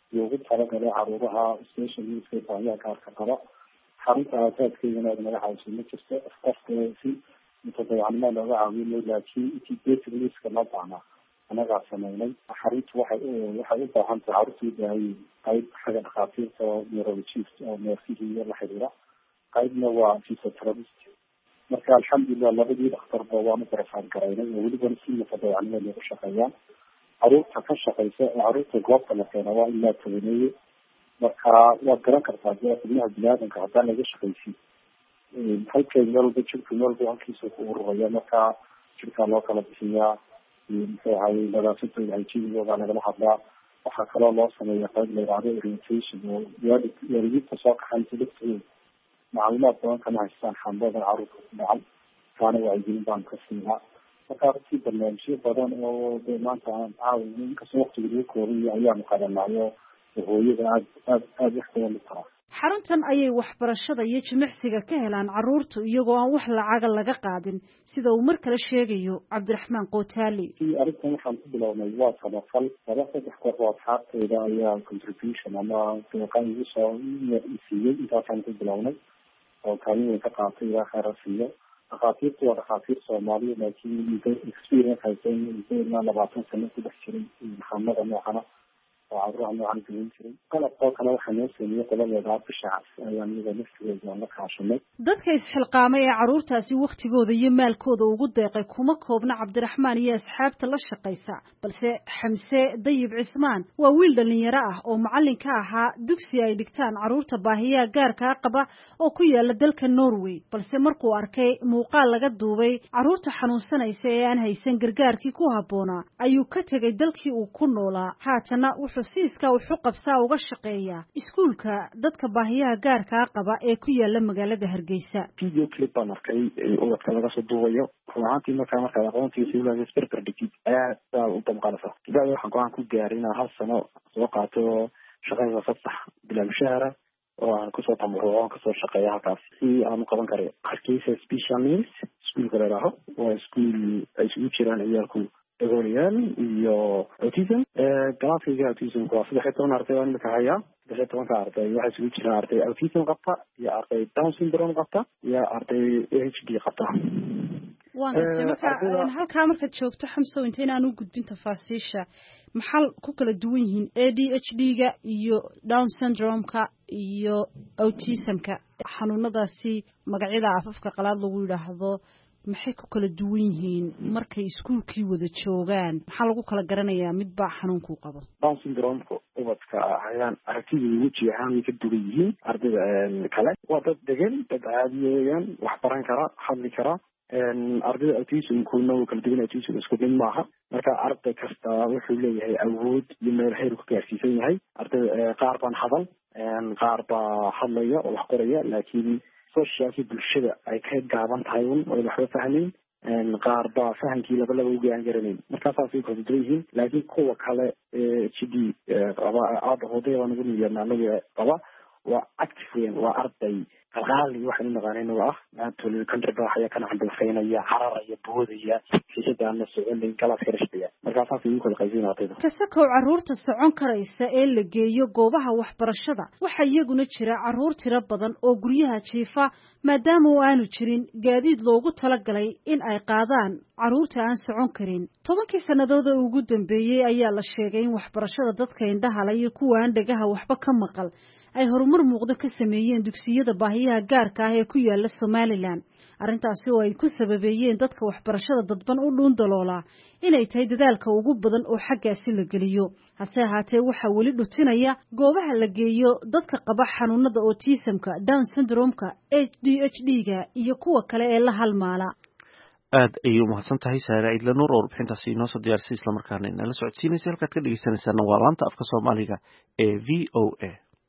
loogu talagalay caruuraha special needska baahiyaha gaarka qaba. xarunta aasaaskeedana aad naga caawiso ma jirto qofka si mutadawacnimo looga caawiyo, laakiin intii basic needska loo baahnaa anagaa sameynay. xaruntu waxay u baahan tahay caruurta u baahan qayb xagga dhakhaatiirta oo neurologist oo neerfihii la xiriira, qaybna waa physiotherapist. marka alxamdulilah labadii dhakhtarba waanu barafaan garaynay oo welibana si mutadawacnimo loogu shaqeeyaan. caruurta ka shaqeysa ee caruurta goobta la keena waa in laa tabaneeye. marka waad garan kartaa dee xubnaha biniaadanka haddaan laga shaqaysin halkeed meel walba jirka meel walba halkiisa ku ururaya. marka jirkaa loo kala bixiyaa, muxuu ahayey nadaafadooda hygienigooda lagala hadlaa. waxaa kaloo loo sameeya qayb la yidhaahdo orientation oo waalidiinta soo kaxaysa laftooda macluumaad badan kama haystaan xambada caruurta ku dhacan, taana wacyigelin baanu ka siinaa. marka runtii barnaamijyo badan oo de maanta aan caawi inkastoo waqtiga lagu koobay ayaanu qabanaayo hooyada aada wax badan u taraa. xaruntan ayay waxbarashada iyo jimicsiga ka helaan caruurtu iyagoo aan wax lacaga laga qaadin, sida uu mar kale sheegayo Cabdiraxmaan Qootaali. arrintan waxaan ku bilownay waa samafal. 3 kooxood xaarteyda ayaa contribution ama deeqaan igu soo siiyey. intaasaan ku bilownay oo kaalin weyn ka qaatay ilaa khayra siiyo. dhakhaatiirtu waa dhakhaatiir Soomaaliya, laakiin experience haysan ilaa 20 sano ku dhex jiray maxamada noocana oo caruuraha noocan gelin jiray. qalabkoo kale waxaa noo sameeyey qoladeeda bishacaas ayaan iyada naftigeeda la kaashanay. dadka isxilqaamay ee caruurtaasi waktigooda iyo maalkooda ugu deeqay kuma koobna Cabdiraxmaan iyo asxaabta la shaqaysa, balse Xamse Dayib Cismaan waa wiil dhalinyaro ah oo macallin ka ahaa dugsi ay dhigtaan caruurta baahiyaha gaarka qaba oo ku yaala dalka Norway. balse markuu arkay muuqaal laga duubay caruurta xanuunsanaysa ee aan haysan gargaarkii ku habboonaa ayuu ka tegay dalkii uu ku noolaa. haatana xusiiska wuxuu qabsaa uga shaqeeya iskuulka dadka baahiyaha gaarka qaba ee ku yaala magaalada Hargeysa. video clip baan arkay ubadka laga soo duubayo. ruuxantii markaa aqoontiisa ilaa isbarbar dhigid ayaa u damqanaysa. ilaa waxaan go'aan ku gaaray inaan 1 sano soo qaato shaqada fasax bilaa mushaara oo aan kusoo tamuruco kasoo shaqeeya halkaas si aan u qaban karayo. Hargeysa special needs iskuulka la yidhaaho waa iskuul ay isugu jiraan ciyaalku dagooliyaan iyo autism. galaaskayga autismka waa 13 arday oo imika haya. 13 arday waxaa isugu jiraan arday autism qabta iyo arday down syndrome qabta iyo arday ADHD qabta. halkaa markaad joogto Xamso, intaynaan u gudbin tafaasiisha, maxaa ku kala duwan yihiin ADHD-ga iyo down syndrome-ka iyo autism-ka? xanuunadaasi magacyada afafka qalaad lagu yidhaahdo maxay ku kala duwan yihiin markay iskuulkii wada joogaan? maxaa lagu kala garanayaa midbaa xanuunkuu qabo? down syndrome-ka ubadka ayaan aragtidii weji ahaan way ka duwan yihiin ardayda kale. waa dad degan, dad caadi weeyaan, wax baran kara, hadli kara. ardayda autismkuna wuu kala duwan. autism isku mid maaha. marka arday kasta wuxuu leeyahay awood iyo meel heer ku gaarsiisan yahay. ardayda qaar baan hadal, qaar baa hadlaya oo wax qoraya, laakiin socialki bulshada ay ka gaaban tahay oo waxba fahmayn. qaar baa fahamkii laba u gaan garanayn. markaasaasay kala duwan yihiin. laakiin kuwa kale HD qaba aadahooday baan ugu niyadnaanaga qaba waa active weyn, waa arday qalqaali waxaan u naqaanayna waa maantooda country baaxaya kana xambalfaynaya, cararaya, boodaya, xiisadaan la soconin, galaaska rashbaya. markaasaasay ugu kala qaybiin ardayda. kasakow caruurta socon karaysa ee la geeyo goobaha waxbarashada waxaa iyaguna jira caruur tiro badan oo guryaha jiifa maadaama uu aanu jirin gaadiid loogu talagalay in ay qaadaan caruurta aan socon karin. 10 sannadood oo ugu dambeeyay ayaa la sheegay in waxbarashada dadka indhaha leh iyo kuwa aan dhagaha waxba ka maqal ay horumar muuqda ka sameeyeen dugsiyada baahiyaha gaarka ah ee ku yaala Somaliland. arrintaasi oo ay ku sababeeyeen dadka waxbarashada dadban u dhuun daloola inay tahay dadaalka ugu badan oo xaggaasi la geliyo. hase ahaatee waxaa weli dhutinaya goobaha la geeyo dadka qaba xanuunada autism-ka, down syndrome-ka, ADHD-ga iyo kuwa kale ee la halmaala. aad ayay u mahadsan tahay Saara Idla Nuur oo warbixintaasi inoo soo diyaarisay isla markaana inala socodsiinaysa. halkaad ka dhegeysanaysaana waa laanta afka Soomaaliga ee VOA.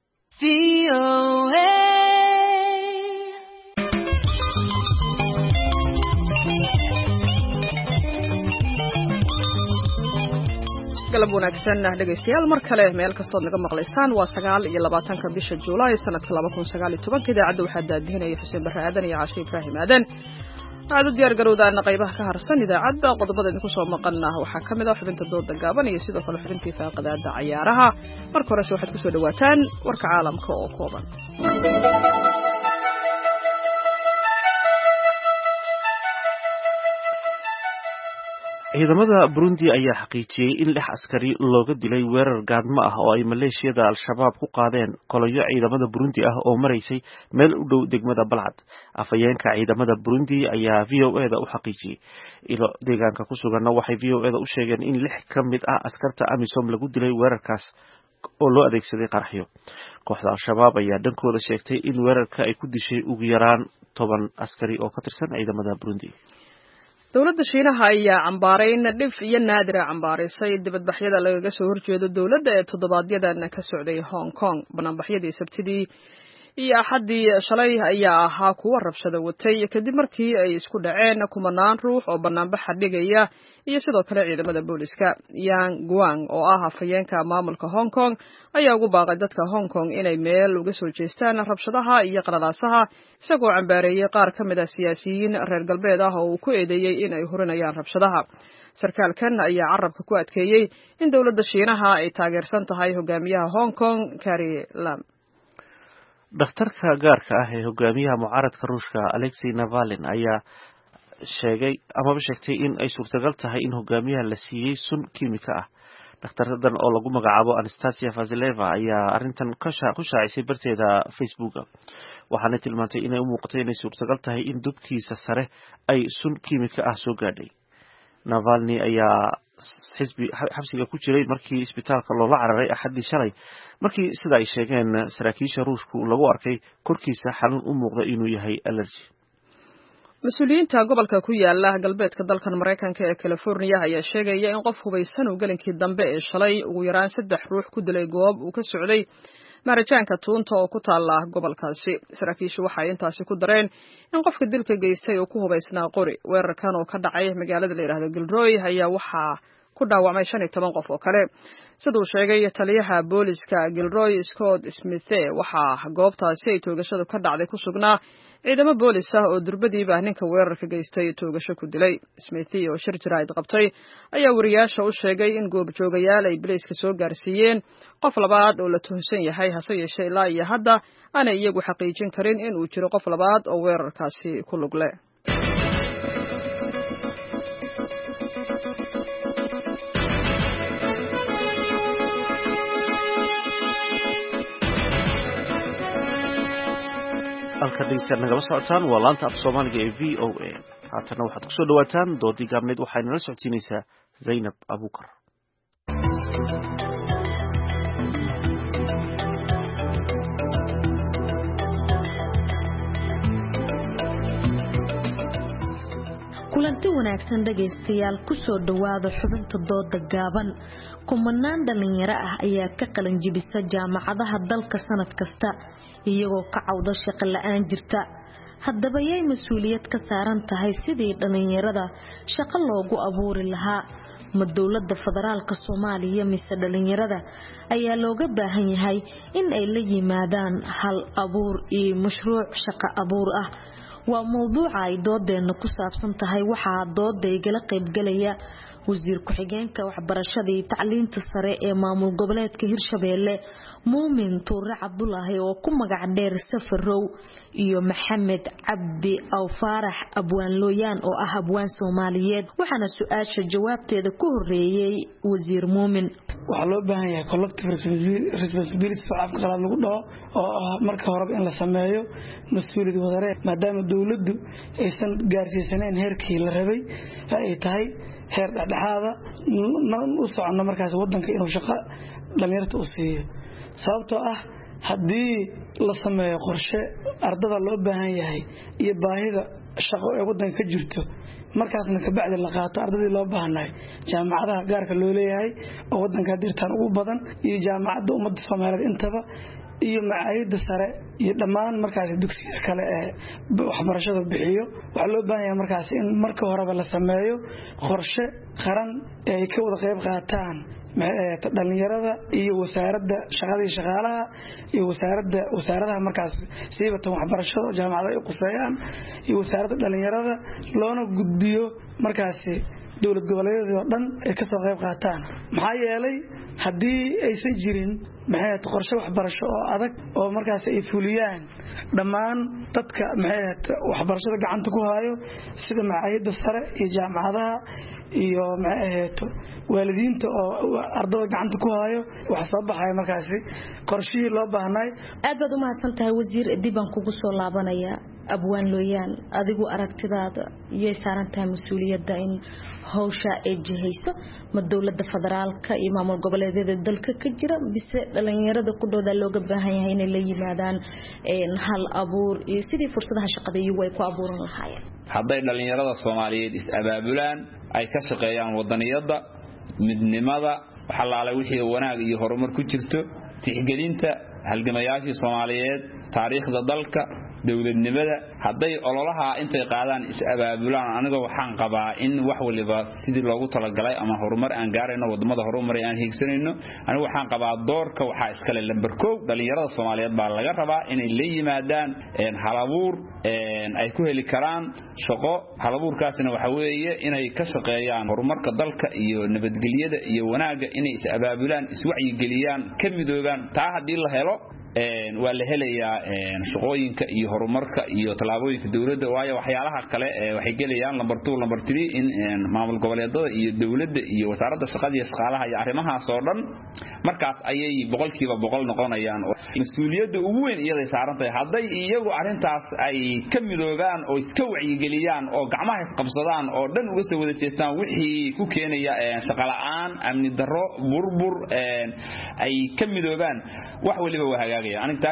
galab wanaagsan dhegeystayaal mar kale meel kastood naga maqlaysaan. waa 29 bisha Juulaay sanadka 2019. idaacadda waxaa daadihinaya Xuseen Barre Aadan iyo Caashe Ibraahim Aadan. aad u diyaar garowdaana qaybaha ka harsan idaacadda qodobada idinku soo maqana waxaa ka mid ah xubinta dooda gaaban iyo sidoo kale xubintii faaqadaada cayaaraha marka horese waxaad ku soo dhawaataan warka caalamka oo kooban. ciidamada Burundi ayaa xaqiijiyay in 6 askari looga dilay weerar gaadmo ah oo ay maleeshiyada al-shabaab ku qaadeen qoloyo ciidamada Burundi ah oo mareysay meel u dhow degmada Balcad. Afayeenka ciidamada Burundi ayaa VOA-da u xaqiijiyay ilo deegaanka ku sugan waxay VOA-da u sheegeen in 6 ka mid ah askarta AMISOM lagu dilay weerarkaas oo loo adeegsaday qaraxyo. Kooxda al-shabaab ayaa dhankooda sheegtay in weerarka ay ku dishay ugu yaraan 10 askari oo ka tirsan ciidamada Burundi. dowladda Shiinaha ayaa cambaareyn dhif iyo naadir cambaareysay dibadbaxyada lagaga soo horjeedo dowladda ee toddobaadyadaan ka socday Hong Kong. Bannaanbaxyadii Sabtidii iyo Axaddii shalay ayaa ahaa kuwa rabshado watay kadib markii ay isku dhaceen kumanaan ruux oo bannaanbaxa dhigaya iyo sidoo kale ciidamada booliska. Yang Guang oo ah afayeenka maamulka Hong Kong ayaa ugu baaqay dadka Hong Kong inay meel uga soo jeestaan rabshadaha iyo qalalaasaha isagoo cambaareeyay qaar ka mid ah siyaasiyiin reer galbeed ah oo uu ku eedeeyay in ay hurinayaan rabshadaha. Sarkaalkan ayaa carabka ku adkeeyay in dowladda Shiinaha ay taageersan tahay hogaamiyaha Hong Kong Carrie Lam. dhakhtarka gaarka ah ee hogaamiyaha mucaaradka Ruushka Alexei Navalny ayaa sheegtay in ay suurtagal tahay in hogaamiyaha la siiyay sun kiimika ah. Dhakhtardan oo lagu magacaabo Anastasia Vazileva ayaa arrintan ku shaacisay barteeda Facebook. Waxaana tilmaantay inay u muuqato inay suurtagal tahay in dubkiisa sare ay sun kiimika ah soo gaadhay. Navalny ayaa xabsiga ku jiray markii isbitaalka loola cararay Axaddii shalay markii sida ay sheegeen saraakiisha Ruushku lagu arkay korkiisa xanuun u muuqda inuu yahay allergy. Mas'uuliyiinta gobolka ku yaala galbeedka dalkan Mareykanka ee California ayaa sheegaya in qof hubeysan uu galinkii dambe ee shalay ugu yaraan 3 ruux ku dilay goob uu ka socday maarajaanka tuunta oo ku taala gobolkaasi. Saraakiishu waxay intaasi ku dareen in qofka dilka geystay uu ku hubeysnaa qori. Weerarkan oo ka dhacay magaalada la yiraahdo Gilroy ayaa waxaa ku dhaawacmay 15 qof oo kale. Sidoo sheegay taliyaha booliska Gilroy Scott Smith waxaa goobtaasi ay toogashadu ka dhacday ku sugnaa ciidamo boolis ah oo durbadiiba ninka weerarka geystay toogasho ku dilay. Smith oo shir jiraa'id qabtay ayaa wariyaasha u sheegay in goob joogayaal ay booliska soo gaarsiiyeen qof labaad oo la tuhunsan yahay hase yeeshee ilaa iyo hadda aanay iyagu xaqiijin karin in uu jiro qof labaad oo weerarkaasi ku lug leh. halka dhegeystayaal nagala socotaan waa laanta af Soomaaliga ee VOA. haatana waxaad ku soo dhawaataan doodii gaabneed waxayna la socodsiinaysaa Zainab Abuukar. kulanti wanaagsan dhageystayaal ku soo dhawaada xubinta dooda gaaban. kumanaan dhalinyaro ah ayaa ka qalin jebisa jaamacadaha dalka sanad kasta iyagoo ka cawda shaqo la'aan jirta. haddaba yay mas'uuliyad ka saaran tahay sidii dhalinyarada shaqo loogu abuuri lahaa? ma dowladda federaalka Soomaaliya mise dhalinyarada ayaa looga baahan yahay in ay la yimaadaan hal abuur iyo mashruuc shaqo abuur ah? waa mowduuca ay doodeena ku saabsan tahay. waxaa dooda igala qayb galaya wasiir ku-xigeenka waxbarashada iyo tacliinta sare ee maamul goboleedka Hirshabeelle Muumin Tuure Cabdulaahi oo ku magac dheer Safarow iyo Maxamed Cabdi Aw Faarax Abwaan Looyaan oo ah abwaan Soomaaliyeed. waxaana su'aasha jawaabteeda ku horeeyay wasiir Muumin. waxaa loo baahan yahay collective responsibility afka qalaad lagu dhaho oo ah marka hore in la sameeyo mas'uuliyad wadareed maadaama dawladdu aysan gaarsiisanayn heerkii la rabay ay tahay heer dhexdhexaada u socono markaas wadanka inuu shaqo dhalinyarada u siiyo. sababtoo ah haddii la sameeyo qorshe ardada loo baahan yahay iyo baahida shaqo ee wadanka ka jirto markaasna ka bacdi la qaato ardadii loo baahnaay jaamacadaha gaarka loo leeyahay oo wadanka dirtaan ugu badan iyo jaamacadda ummadda Soomaaliyeed intaba iyo macaayidda sare iyo dhammaan markaas dugsiyada kale ee waxbarashada bixiyo waxaa loo baahan yahay markaas in marka horeba la sameeyo qorshe qaran ee ay ka wada qayb qaataan dhalinyarada iyo wasaaradda shaqada iyo shaqaalaha iyo wasaaradaha markaas siibatan waxbarashada jaamacadaha ay quseeyaan iyo wasaaradda dhalinyarada loona gudbiyo markaasi dowlad goboleedyada oo dhan ay ka soo qayb qaataan maxaa yeelay haddii aysan jirin qorshe waxbarasho oo adag oo markaas ay fuliyaan dhammaan dadka waxbarashada gacanta ku hayo sida macaayidda sare iyo jaamacadaha iyo waalidiinta oo ardada gacanta ku hayo waxa soo baxay markaasi qorshihii loo baahnay. aad baad u mahadsantahay wasiir, dib aan kugu soo laabanaya. abwaan looyaan, adigu aragtidaada iyay saaran tahay mas-uuliyadda in hawsha ay jihayso ma dowladda federaalka iyo maamul goboleedyada dalka ka jira, bise dhalinyarada ku dhowda looga baahan yahay inay la yimaadaan hal abuur iyo sidii fursadaha shaqada iyagu ay ku abuuran lahaayeen? hadday dhalinyarada Soomaaliyeed is-abaabulaan ay ka shaqeeyaan wadaniyada midnimada waxalaala wixii wanaag iyo horumar ku jirto tixgelinta halgamayaashii Soomaaliyeed taariikhda dalka dawladnimada hadday ololaha intay qaadaan is-abaabulaan aniga waxaan qabaa in wax waliba sidii loogu talagalay ama horumar aan gaarayno wadamada horumar aan hiigsanayno aniga waxaan qabaa doorka waxa iskale lambar 1 dhalinyarada Soomaaliyeed baa laga rabaa inay la yimaadaan halabuur ay ku heli karaan shaqo halabuurkaasina waxa weeye inay ka shaqeeyaan horumarka dalka iyo nabadgelyada iyo wanaaga inay is-abaabulaan iswacyi geliyaan ka midoobaan taa hadii la helo waa la helayaa shaqooyinka iyo horumarka iyo talaabooyinka dawladda waayo waxyaalaha kale waxay gelayaan number 2 number 3 in maamul goboleedyada iyo dawladda iyo wasaaradda shaqada iyo shaqaalaha iyo arrimahaas oo dhan markaas ayay 100% noqonayaan mas'uuliyadda ugu weyn iyada saaran tahay hadday iyagu arintaas ay ka midoobaan oo iska wacyi geliyaan oo gacmaha isqabsadaan oo dhan uga soo wada jeestaan wixii ku keenaya shaqo la'aan amni darro burbur ay ka midoobaan wax waliba waa hagaag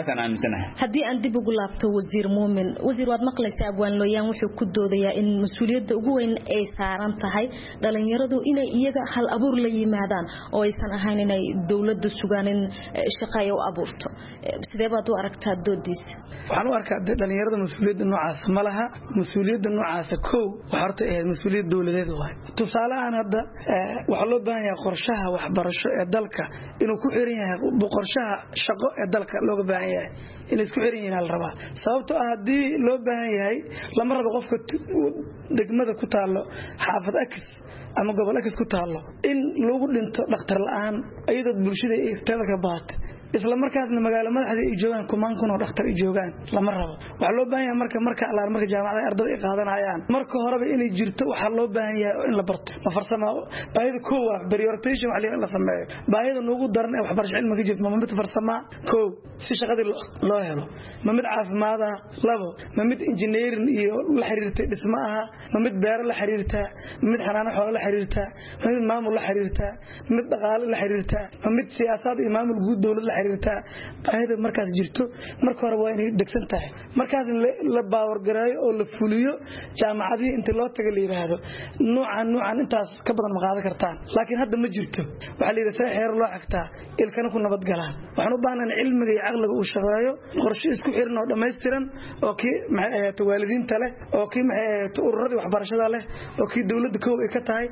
haddii aan dib ugu laabto wasiir muumin wasiir waad maqlaysaa abwaan looyaan wuxuu ku doodayaa in mas'uuliyadda ugu weyn ay saaran tahay dhalinyaradu inay iyaga hal abuur la yimaadaan oo aysan ahayn inay dawladda sugaan in shaqo ay u abuurto sidee baad u aragtaa doodiisa? waxaan u arkaa dhalinyarada mas'uuliyadda noocaas ma laha mas'uuliyadda noocaas koow waxa horta ahayd mas'uuliyad dawladeed waay tusaale aan hadda waxa loo baahan yahay qorshaha waxbarasho ee dalka inuu ku xiran yahay qorshaha shaqo ee dalka looga baahan yahay in isku xiran yihiin la rabaa sababtoo ah hadii loo baahan yahay lama rabo qofka degmada ku taalo xaafad X ama gobol X ku taalo in lagu dhinto dhakhtar la'aan ayadoo bulshada ay tada ka baatay isla markaasna magaalo madaxda ay joogaan kumaan kun oo dhakhtar ay joogaan lama rabo waxa loo baahan yahay marka jaamacadaha ardayda ay qaadanayaan marka horeba inay jirto waxa loo baahan yahay in la barto ma farsamo baahida koow ah prioritization waxa la sameeyo baahida ugu daran ee waxbarasho cilmiga jirto ma mid farsamo koow si shaqadii loo helo ma mid caafimaad ah labo ma mid engineering iyo la xiriirtay dhismaha ma mid beero la xiriirta ma mid xanaano xoolo la xiriirta ma mid maamul la xiriirta ma mid dhaqaale la xiriirta ma mid siyaasad iyo maamul guud dawlad la baahida markaas jirto marka hore waa inay degsan tahay markaas la baawar gareeyo oo la fuliyo jaamacadii inta loo taga la yiraahdo noocan intaas ka badan ma qaadan kartaan laakiin hadda ma jirto waxa la yiraahdaa xeer loo xigtaa ilkana ku nabad galaan waxaan u baahanahay cilmiga iyo aqliga uu shaqeeyo qorshe isku xiran oo dhameystiran oo kii waalidiinta leh oo kii ururada waxbarashada leh oo kii dawladda koow ay ka tahay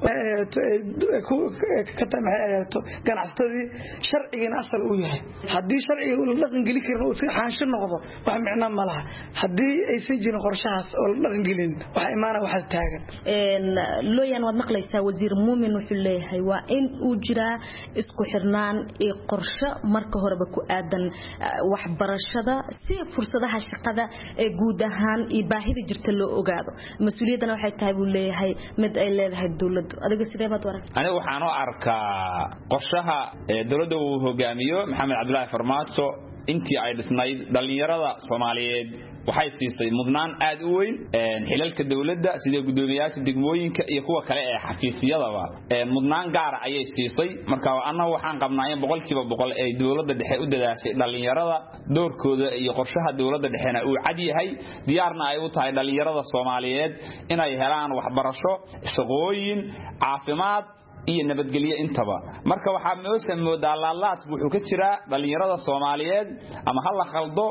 ganacsatadii sharcigiina asal u yahay haddii sharciga uu la dhaqan gelin karin oo si xaansho noqdo wax micna ma laha haddii aysan jirin qorshahaas oo la dhaqan gelin waxa imaana waxa taagan looyaan waad maqlaysaa wasiir muumin wuxuu leeyahay waa in uu jiraa isku xirnaan iyo qorshe marka horeba ku aadan waxbarashada si fursadaha shaqada ee guud ahaan iyo baahida jirta loo ogaado mas'uuliyadana waxay tahay buu leeyahay mid ay leedahay dawladdu adiga sidee baad u aragtaa? aniga waxaan u arkaa qorshaha dawladda uu hogaamiyo Maxamed Cabdullaahi Farmaajo intii ay dhisnayd dhalinyarada Soomaaliyeed waxay siisay mudnaan aad u weyn xilalka dawladda sida gudoomiyaasha degmooyinka iyo kuwa kale ee xafiisyadaba mudnaan gaar ah ayay siisay marka annagu waxaan qabnaa in 100% ay dawladda dhexe u dadaashay dhalinyarada doorkooda iyo qorshaha dawladda dhexena uu cad yahay diyaarna ay u tahay dhalinyarada Soomaaliyeed inay helaan waxbarasho shaqooyin caafimaad iyo nabadgelyo intaba marka waxa meesha moodaa laalaad wuxuu ka jiraa dhalinyarada Soomaaliyeed ama hal la khaldo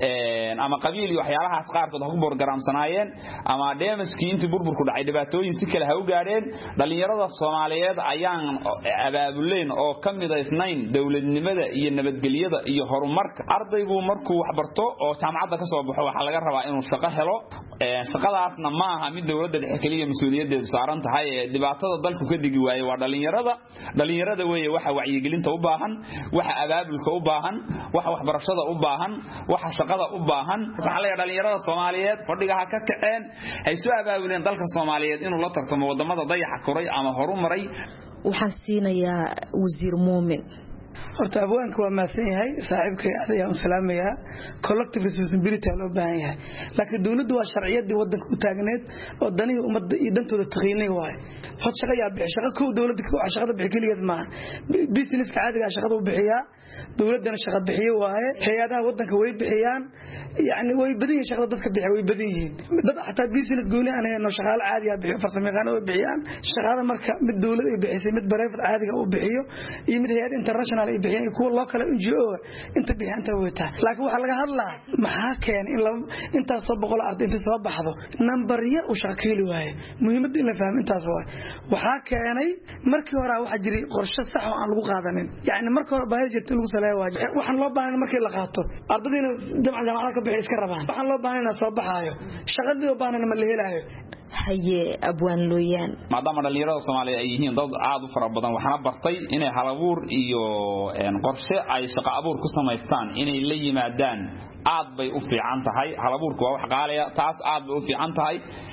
ama qabiil iyo waxyaalahaas qaarkood ha ku borgaraamsanaayeen ama dheemaskii intii burburku dhacay dhibaatooyin si kale ha u gaareen dhalinyarada Soomaaliyeed ayaan abaabuleen oo ka midaysnayn dawladnimada iyo nabadgelyada iyo horumarka ardaygu markuu wax barto oo jaamacadda ka soo baxo waxa laga rabaa inuu shaqo helo shaqadaasna ma aha mid dawladda dhexe kaliya mas'uuliyadeedu saaran tahay dhibaatada dalku ka digi waayay waa dhalinyarada weeye waxa wacyigelinta u baahan waxa abaabulka u baahan waxa waxbarashada u baahan waxa shaqada u baahan waxa la dhalinyarada Soomaaliyeed fadhiga ha ka kaceen ay soo abaabuleen dalka Soomaaliyeed inuu la tartamo wadamada dayaxa koray ama horumaray waxaan siinayaa wasiir Muumin horta abwaanka waa maasan yahay saaxiibkay ayaan salaamayaa collective responsibility loo baahan yahay laakiin dawladdu waa sharciyadii wadanka u taagneed oo daniga ummadda iyo dantooda taqiinay waay hod shaqo yaa bixi shaqo koow dawladda ka shaqada bixi kaligeed ma business ka caadiga shaqada u bixiyaa dawladana shaqo bixiyo waaye hay'adaha wadanka way bixiyaan yani way badan shaqada dadka bixiyo way badan yihiin dad xataa business gooni aan hayno shaqaale caadi ah bixiyo farsamayaqaan oo bixiyaan shaqada marka mid dawlad ay bixisay mid private caadiga u bixiyo iyo mid hay'ad international ay bixiyaan kuwa loo kala NGO inta bixinta wata laakiin waxa laga hadlaa maxaa keenay in intaas soo boqol arday inta soo baxdo number yar u shaqeeyay waaye muhiimada in la fahmo intaas waxa keenay markii hore waxa jiray qorshe sax oo aan lagu qaadanin yani markii hore baahi jirtay lagu saleeyo waxaan loo baahan markii la qaato ardayda jaamacadaha ka bixi iska rabaan waxaan loo baahan inay soo baxaayo shaqadii oo baahan ma la helayo haye abwaan looyaan maadaama dhalinyarada Soomaaliyeed ay yihiin dad aad u fara badan waxana bartay inay hal abuur iyo qorshe ay shaqo abuur ku samaystaan inay la yimaadaan aad bay u fiican tahay hal abuurku waa wax qaaliya taas aad bay u fiican tahay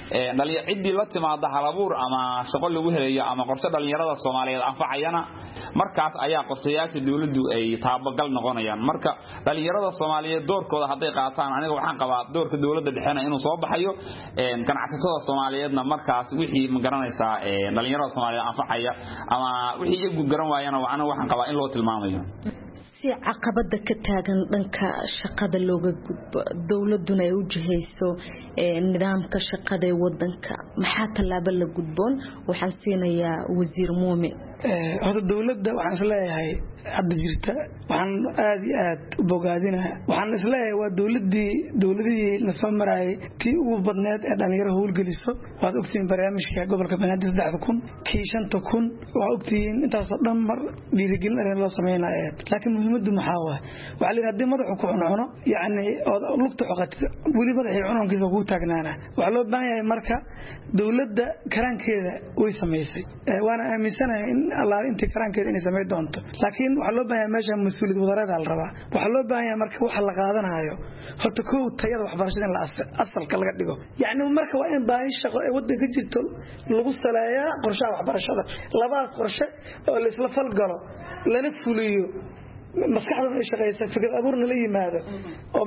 cidii la timaada hal abuur ama shaqo lagu helayo ama qorshe dhalinyarada Soomaaliyeed anfacayana markaas ayaa qorshayaasha dawladdu ay taabagal noqonayaan marka dhalinyarada Soomaaliyeed doorkooda haday qaataan aniga waxaan qabaa doorka dawladda dhexena inuu soo baxayo ganacsatada Soomaaliyeedna markaas wixii ma garanaysaa dhalinyarada Soomaaliyeed anfacaya ama wixii iyagu garan waayana waxaan qabaa in loo tilmaamayo si caqabada ka taagan dhanka shaqada looga gudbo dawladuna ay u jihayso nidaamka shaqada ee wadanka maxaa talaabo la gudboon waxaan siinayaa wasiir Muumin hada dawladda waxaan isleeyahay hadda jirta waxaan aad iyo aad u bogaadinahay waxaan isleeyahay waa dawladii la soo maray tii ugu badneed ee dhalinyaro howlgeliso waad ogtiin barnaamijka gobolka Banaadir 3,000 kii 5,000 waa ogtiin intaas oo dhan mar dhiirigelin loo sameeyay laakiin muhiimadu maxaa waxa la yiraahdaa madaxu ku cuno yani lugta xoqatay wali madaxii cununkiisa ku taagnaana waxa loo baahan yahay marka dawladda karankeeda way sameysay waana aaminsanahay in Allah intii karankeeda inay sameey doonto laakiin waxa loo baahan yahay meesha mas'uuliyad wadareed la rabaa waxa loo baahan yahay marka waxa la qaadanayo horta koow tayada waxbarashada la asalka laga dhigo yani marka waa in baahi shaqo ee wadanka jirto lagu saleeyaa qorshaha waxbarashada labaad qorshe oo la isla falgalo lana fuliyo maskaxda ay shaqeysaa fikrad abuurna la yimaado oo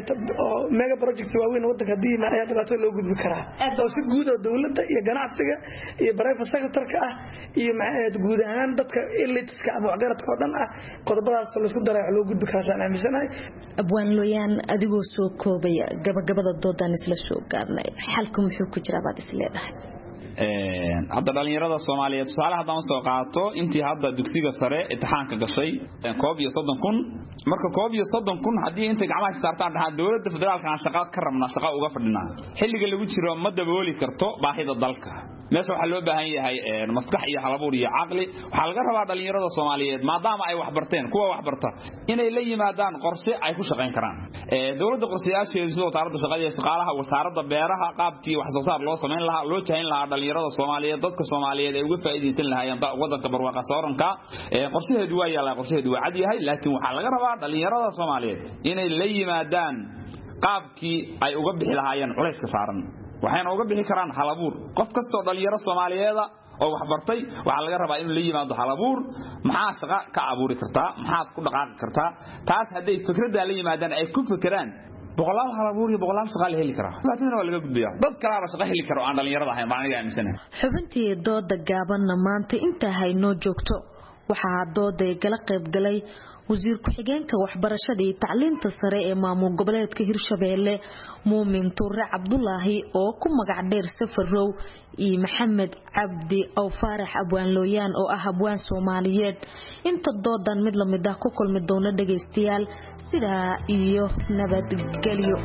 mega project waaweyn wadanka hadii ma ayaa dhibaato loo gudbi karaa oo si guud oo dawladda iyo ganacsiga iyo private sector-ka ah iyo guud ahaan dadka elite-ka ama waxgaradka oo dhan ah qodobadaas la isku daray loo gudbi karaa aan aaminsanahay abwaan looyaan adigoo soo koobaya gabagabada doodan isla soo gaarnay xalku muxuu ku jiraa baad isleedahay hadda dhalinyarada Soomaaliyeed su'aalaha hadaan soo qaato intii hadda dugsiga sare imtixaanka gashay 130,000 marka 130,000 hadii inta gacmaha saartaan dhaha dawladda federaalka aan shaqo ka rabnaa shaqo uga fadhinaa xilliga lagu jiro ma dabooli karto baahida dalka meesha waxa loo baahan yahay maskax iyo hal abuur iyo aqli waxa laga rabaa dhalinyarada Soomaaliyeed maadaama ay wax barteen kuwa wax barta inay la yimaadaan qorshe ay ku shaqeyn karaan dawladda qorshayaasheedu sidoo taarada shaqada iyo shaqaalaha wasaaradda beeraha qaabkii wax soo saar loo sameyn lahaa loo jahin lahaa dhalinyarada Soomaaliyeed dadka Soomaaliyeed ay uga faa'iideysan lahaayeen wadanka barwaaqo sooranka qorshaheedu waa yaala qorshaheedu waa cad yahay laakiin waxa laga rabaa dhalinyarada Soomaaliyeed inay la yimaadaan qaabkii ay uga bixi lahaayeen culayska saaran waxayna uga bixi karaan hal abuur qof kasto oo dhalinyaro Soomaaliyeed oo wax bartay waxa laga rabaa in la yimaado hal abuur maxaa shaqo ka abuuri kartaa maxaad ku dhaqaaqi kartaa taas haday fikradda la yimaadaan ay ku fikiraan boqolaal hal abuur iyo boqolaal shaqo la heli karaa laakiin waa laga gudbiyaa dad kale oo shaqo heli karo aan dhalinyarada ahayn baan aniga aaminsanahay xubintii dooda gaabanna maanta inta hayno joogto waxaa dooday gala qayb galay wasiir ku-xigeenka waxbarashada iyo tacliinta sare ee maamul goboleedka Hirshabeelle Muumin Tuure Cabdulaahi oo ku magac dheer Safarow iyo Maxamed Cabdi oo Faarax Abwaan Looyaan oo ah abwaan Soomaaliyeed inta doodan mid la mid ah ku kulmi doona dhageystayaal sidaa iyo nabadgelyo.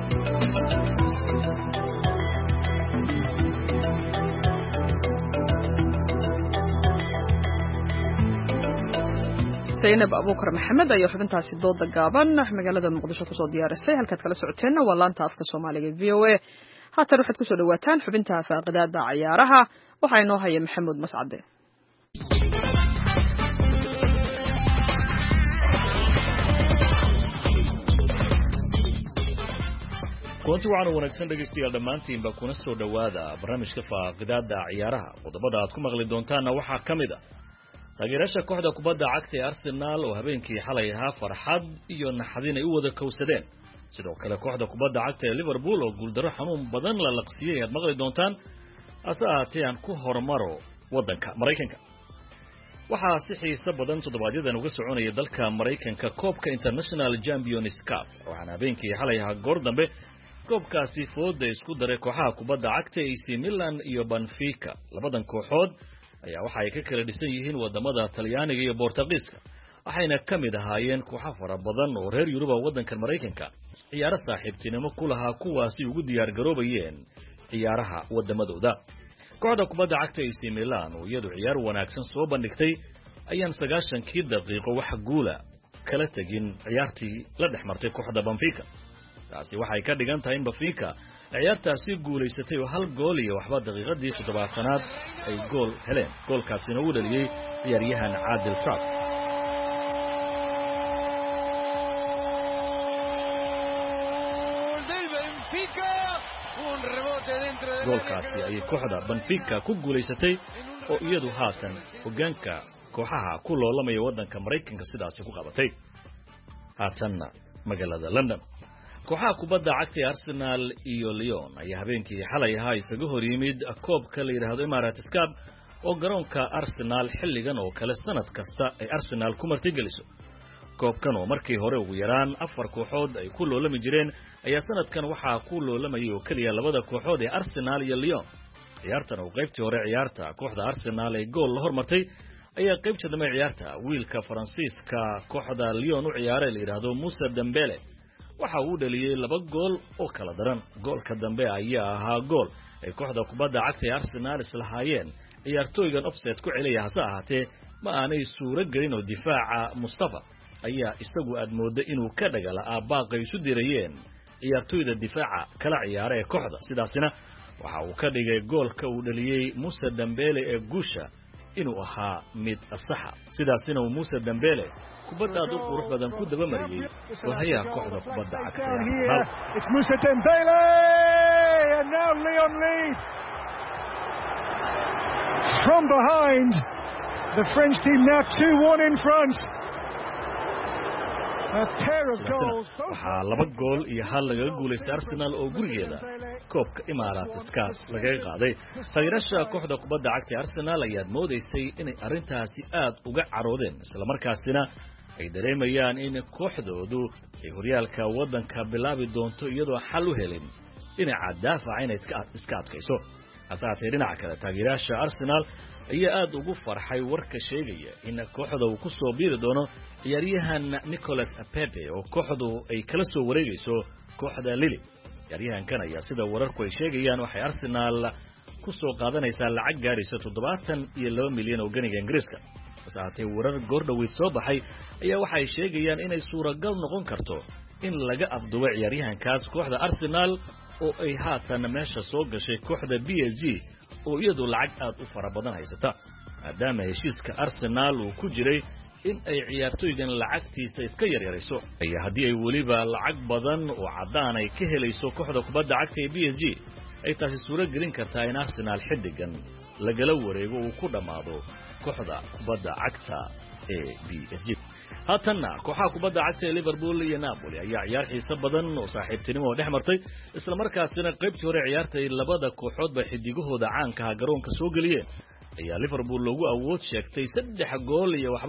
Zainab Abuukar Maxamed ayaa xubintaasi dooda gaaban magaalada Muqdisho ku soo diyaarisay halkaad kala socoteena waa laanta afka Soomaaliga VOA haatan waxaad ku soo dhawaataan xubinta faaqidaada ciyaaraha waxa inoo haya Maxamuud Mascade. kulanti waxaan wanaagsan dhageystayaal dhammaantiinba kuna soo dhawaada barnaamijka faaqidaada ciyaaraha qodobada aad ku maqli doontaanna waxaa ka mid ah taageerayaasha kooxda kubadda cagta ee Arsenal oo habeenkii xalay ahaa farxad iyo naxdin ay u wada kowsadeen sidoo kale kooxda kubadda cagta ee Liverpool oo guuldaro xanuun badan la laqsiyay aad maqli doontaan asaatee aan ku hormaro wadanka Mareykanka waxaa si xiiso badan toddobaadyaddan uga soconaya dalka Mareykanka koobka International Champions Cup waxaana habeenkii xalay ahaa goor dambe koobkaasi fooda isku daray kooxaha kubadda cagta AC Milan iyo Benfica labadan kooxood ayaa waxa ay ka kala dhisan yihiin wadamada Talyaaniga iyo Boortaqiiska waxayna ka mid ahaayeen kooxo fara badan oo reer Yurub ah wadanka Mareykanka ciyaaro saaxiibtinimo ku lahaa kuwaasi ugu diyaar garoobayeen ciyaaraha wadamadooda kooxda kubadda cagta AC Milan oo iyadu ciyaar wanaagsan soo bandhigtay ayaan 90kii daqiiqo wax guula kala tagin ciyaartii la dhexmartay kooxda Benfica taasi waxay ka dhigan tahay in Benfica ciyaartaasi guuleysatay oo hal gool iyo waxba daqiiqadii 70aad ay gool heleen goolkaasina uu dhaliyay ciyaaryahan Adil Trapp goolkaasi ay kooxda Benfica ku guuleysatay oo iyadu haatan hoggaanka kooxaha ku loolamaya wadanka Mareykanka sidaas ku qabatay haatanna magaalada London kooxaha kubadda cagta ee Arsenal iyo Lyon ayaa habeenkii xalay ahaa isaga hor yimid koobka la yiraahdo Emirates Cup oo garoonka Arsenal xilligan oo kale sanad kasta ay Arsenal ku martigeliso koobkan oo markii hore ugu yaraan 4 kooxood ay ku loolami jireen ayaa sanadkan waxaa ku loolamayay oo kaliya labada kooxood ee Arsenal iyo Lyon ciyaartan oo qaybtii hore ciyaarta kooxda Arsenal ay gool la hormartay ayaa qaybta dambe ciyaarta wiilka Faransiiska kooxda Lyon u ciyaaray la yiraahdo Moussa Dembele waxa uu dhaliyay 2 gool oo kala daran goolka dambe ayaa ahaa gool ay kooxda kubadda cagta ee Arsenal islahaayeen ciyaartooygan offside ku celiyay hase ahaatee ma aanay suuro gelin oo difaaca Mustafa ayaa isagu aad mooday inuu ka dhagala baaqay isu dirayeen ciyaartooyda difaaca kala ciyaaray kooxda sidaasina waxa uu ka dhigay goolka uu dhaliyay Moussa Dembele ee guusha inuu ahaa mid saxa sidaasina uu Moussa Dembele kubadda aad u qurux badan ku daba mariyay oo hayaa kooxda kubadda cagta Arsenal it's Moussa Dembele and now Lyon lead from behind the French team now 2-1 in front waxaa 2 gool iyo hal laga guuleystay Arsenal oo gurigeeda koobka Emirates Cup laga qaaday taageerayaasha kooxda kubadda cagta Arsenal ayaa moodeysay inay arintaasi aad uga caroodeen isla markaasina ay dareemayaan in kooxdoodu ay horyaalka wadanka bilaabi doonto iyadoo xal u helin dhinaca daafaca inay iska adkayso asaatay dhinaca kale taageerayaasha Arsenal ayaa aad ugu farxay warka sheegaya in kooxda uu ku soo biiri doono ciyaaryahan Nicolas Pepe oo kooxdu ay kala soo wareegayso kooxda Lille ciyaaryahankan ayaa sida wararku ay sheegayaan waxay Arsenal ku soo qaadanaysaa lacag gaaraysa 72 milyan oo ganiga Ingiriiska asaatay warar goordhaweyd soo baxay ayaa waxay sheegayaan inay suuragal noqon karto in laga afdubo ciyaaryahankaas kooxda Arsenal oo ay haatan meesha soo gashay kooxda PSG oo iyadu lacag aad u fara badan haysata maadaama heshiiska Arsenal uu ku jiray in ay ciyaartooygan lacagtiisa iska yaryarayso ayaa haddii ay weliba lacag badan oo cadaan ay ka helayso kooxda kubadda cagta ee PSG ay taasi suuro gelin kartaa in Arsenal xiddigan lagala wareego uu ku dhamaado kooxda kubadda cagta ee PSG haatanna kooxaha kubadda cagta ee Liverpool iyo Napoli ayaa ciyaar xiiso badan oo saaxiibtinimo dhex martay isla markaasina qaybtii hore ciyaartay labada kooxood ba xidigahooda caanka ah garoonka soo galiyeen ayaa Liverpool lagu awood sheegtay 3 gool iyo waxba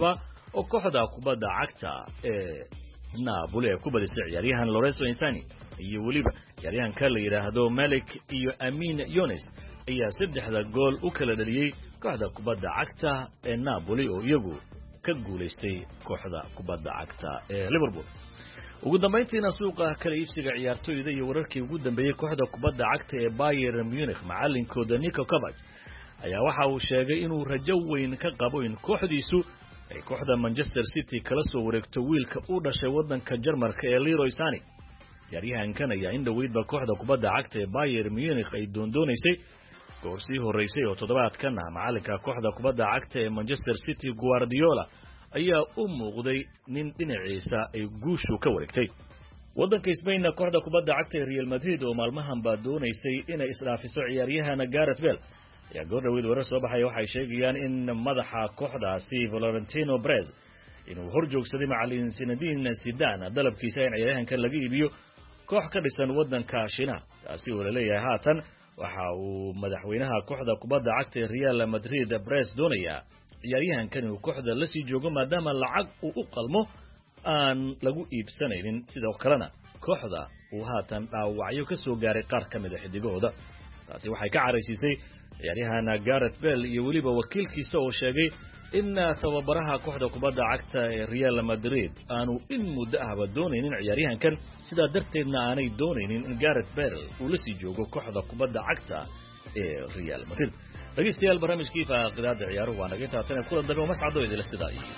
oo kooxda kubadda cagta ee Napoli ay ku badisay ciyaaryahan Lorenzo Insigne iyo waliba ciyaaryahanka la yiraahdo Malik iyo Amin Younes ayaa saddexda gool u kala dhaliyay kooxda kubadda cagta ee Napoli oo iyagu ka guuleystay kooxda kubadda cagta ee Liverpool. ugu dambeyntiina suuqa kala iibsiga ciyaartooyda iyo wararkii ugu dambeeyay kooxda kubadda cagta ee Bayern Munich macallinkooda Niko Kovac ayaa waxa uu sheegay inuu rajo weyn ka qabo in kooxdiisu ay kooxda Manchester City kala soo wareegto wiilka u dhashay wadanka Jarmalka ee Leroy Sané. ciyaaryahankan ayaa in dhaweydba kooxda kubadda cagta ee Bayern Munich ay doonaysay goorsii horeysay oo toddobaadkan macallinka kooxda kubadda cagta ee Manchester City Guardiola ayaa u muuqday nin dhinaciisa ay guushu ka wareegtay. wadanka Spain kooxda kubadda cagta ee Real Madrid oo maalmahan ba doonaysay inay isdhaafiso ciyaaryahan Gareth Bale ayaa goordhaweyd warar soo baxay waxay sheegayaan in madaxa kooxdaasi Florentino Perez inuu hor joogsaday macallin Zinedine Zidane dalabkiisa in ciyaaryahankan laga iibiyo koox ka dhisan wadanka Shiinaha. taasi oo la leeyahay haatan waxa uu madaxweynaha kooxda kubadda cagta ee Real Madrid Perez doonayaa ciyaaryahankan inuu kooxda la sii joogo maadaama lacag uu u qalmo aan lagu iibsanaynin sidoo kalena kooxda uu haatan dhaawacyo ka soo gaaray qaar ka mid ah xidigahooda. taasi waxay ka careysiisay ciyaaryahan Gareth Bale iyo waliba wakiilkiisa oo sheegay in tababaraha kooxda kubadda cagta ee Real Madrid aanu in muddo ahba doonaynin ciyaaryahankan sidaa darteedna aanay doonaynin in Gareth Bale uu la sii joogo kooxda kubadda cagta ee Real Madrid. dhageystayaal barnaamijkii faaqidaada ciyaaruhu waa naga taatan kulan dambe mascado idila sidaa iyo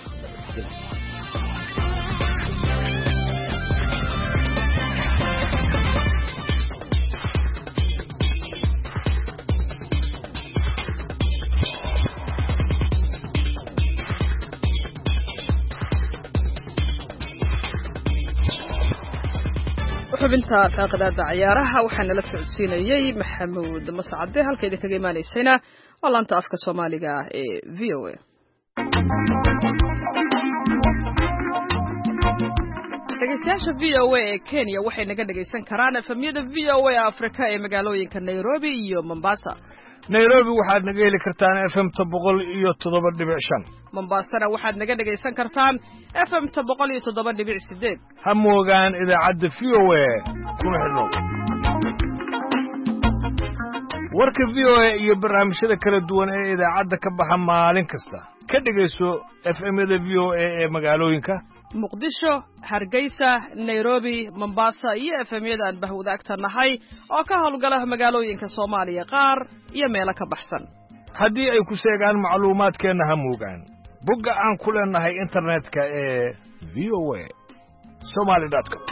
xubinta faaqidaada ciyaaraha waxaana la socodsiinayay Maxamuud Mascade halkeeda kaga imaanaysayna waa laanta afka Soomaaliga ee VOA. dhageystayaasha VOA ee Kenya waxay naga dhageysan karaan efemyada VOA Afrika ee magaalooyinka Nairobi iyo Mombasa. Nairobi waxaad naga heli kartaan FM 107.5. Mombasana waxaad naga dhageysan kartaan FM 107.8. ha moogaan idaacadda VOA kuna xidhnow. warka VOA iyo barnaamijyada kala duwan ee idaacadda ka baxa maalin kasta ka dhageyso FM-yada VOA ee magaalooyinka Muqdisho, Hargeysa, Nairobi, Mombasa iyo FM-yada aan bahwadaagta nahay oo ka howlgala magaalooyinka Soomaaliya qaar iyo meelo ka baxsan. haddii ay ku sheegaan macluumaadkeena ha moogaan bogga aan ku leenahay internetka ee voa.somali.com.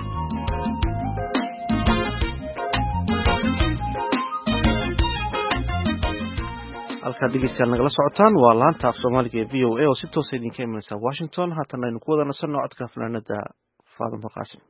halkaad dhegeystayaal nagala socotaan waa laanta af Soomaaliga ee VOA oo si toos ah idinka imanaysa Washington. haatan aynu ku wada nasanno codka fanaanada Faadimo Qaasim.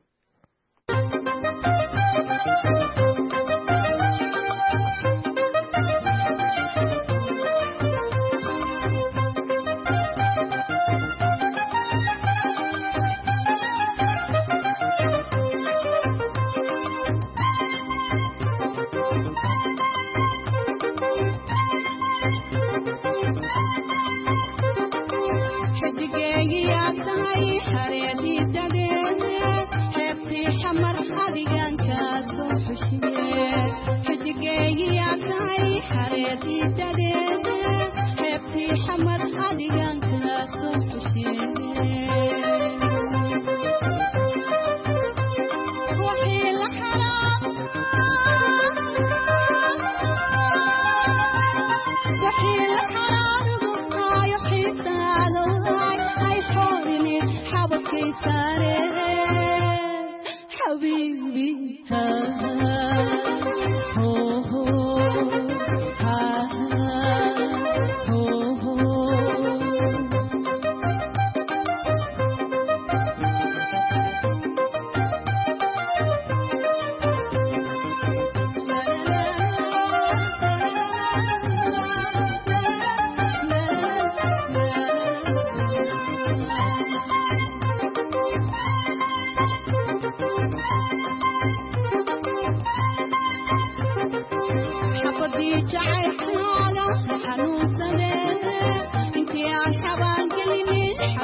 حنوسة انتي عالحبان كلمين حفلي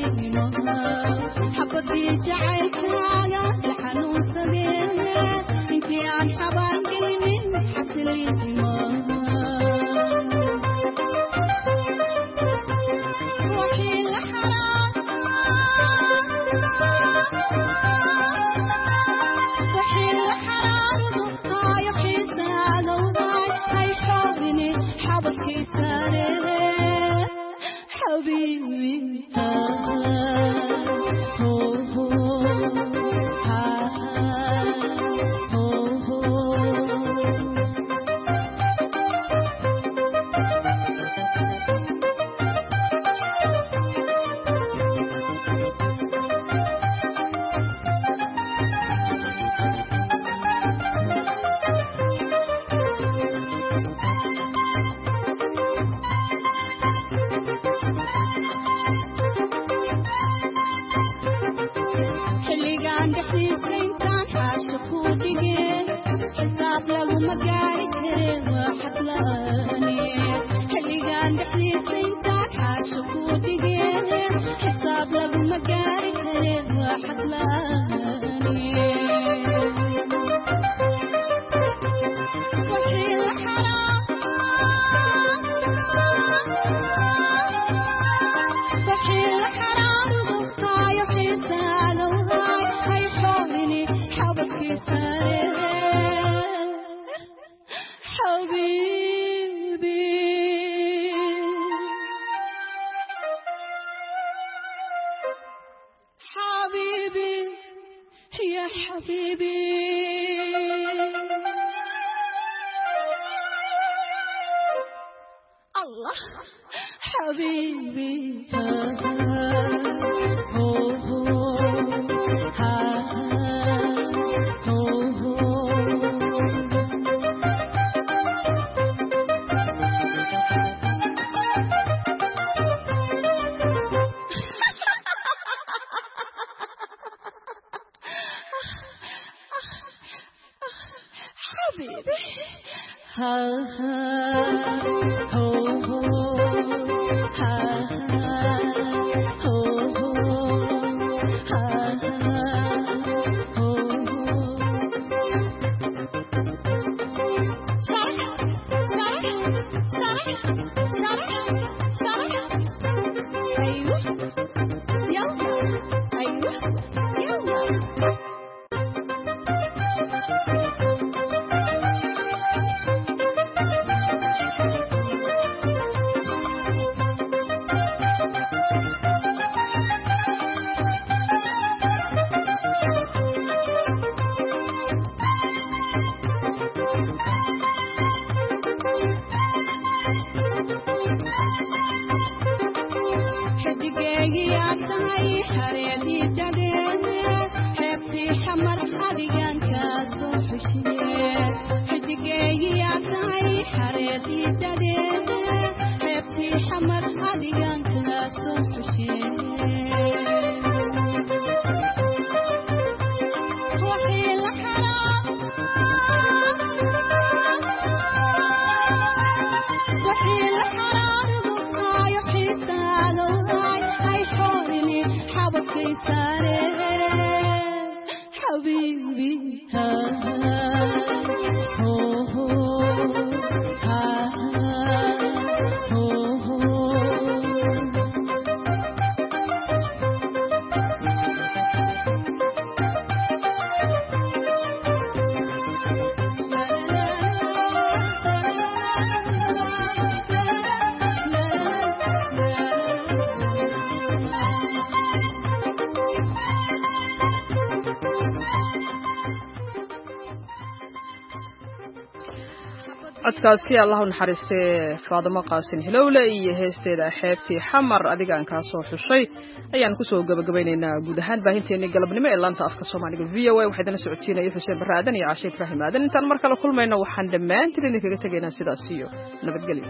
codkaasi allahu naxariistee faadimo qaasin hilowle iyo heesteeda xeebtii xamar adigaan kaa soo xushay ayaan kusoo gabagabaynaynaa guud ahaan baahinteennii galabnimo ee laanta afka soomaaliga v o a waxaa idina socodsiinaya xuseen barre aadan iyo caashe ibraahim aadan intaan mar kale kulmayno waxaan dhammaantiin idinkaga tegaynaa sidaas iyo nabadgelyo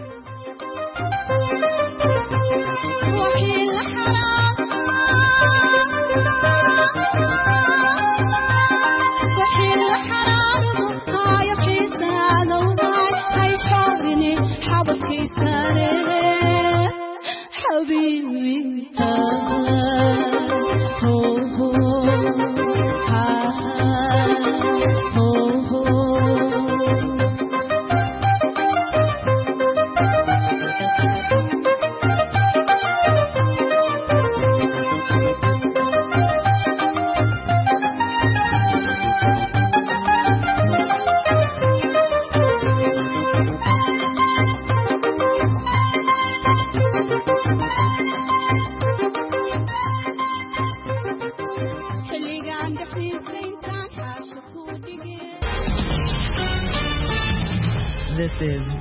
حبيبي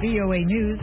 VOA News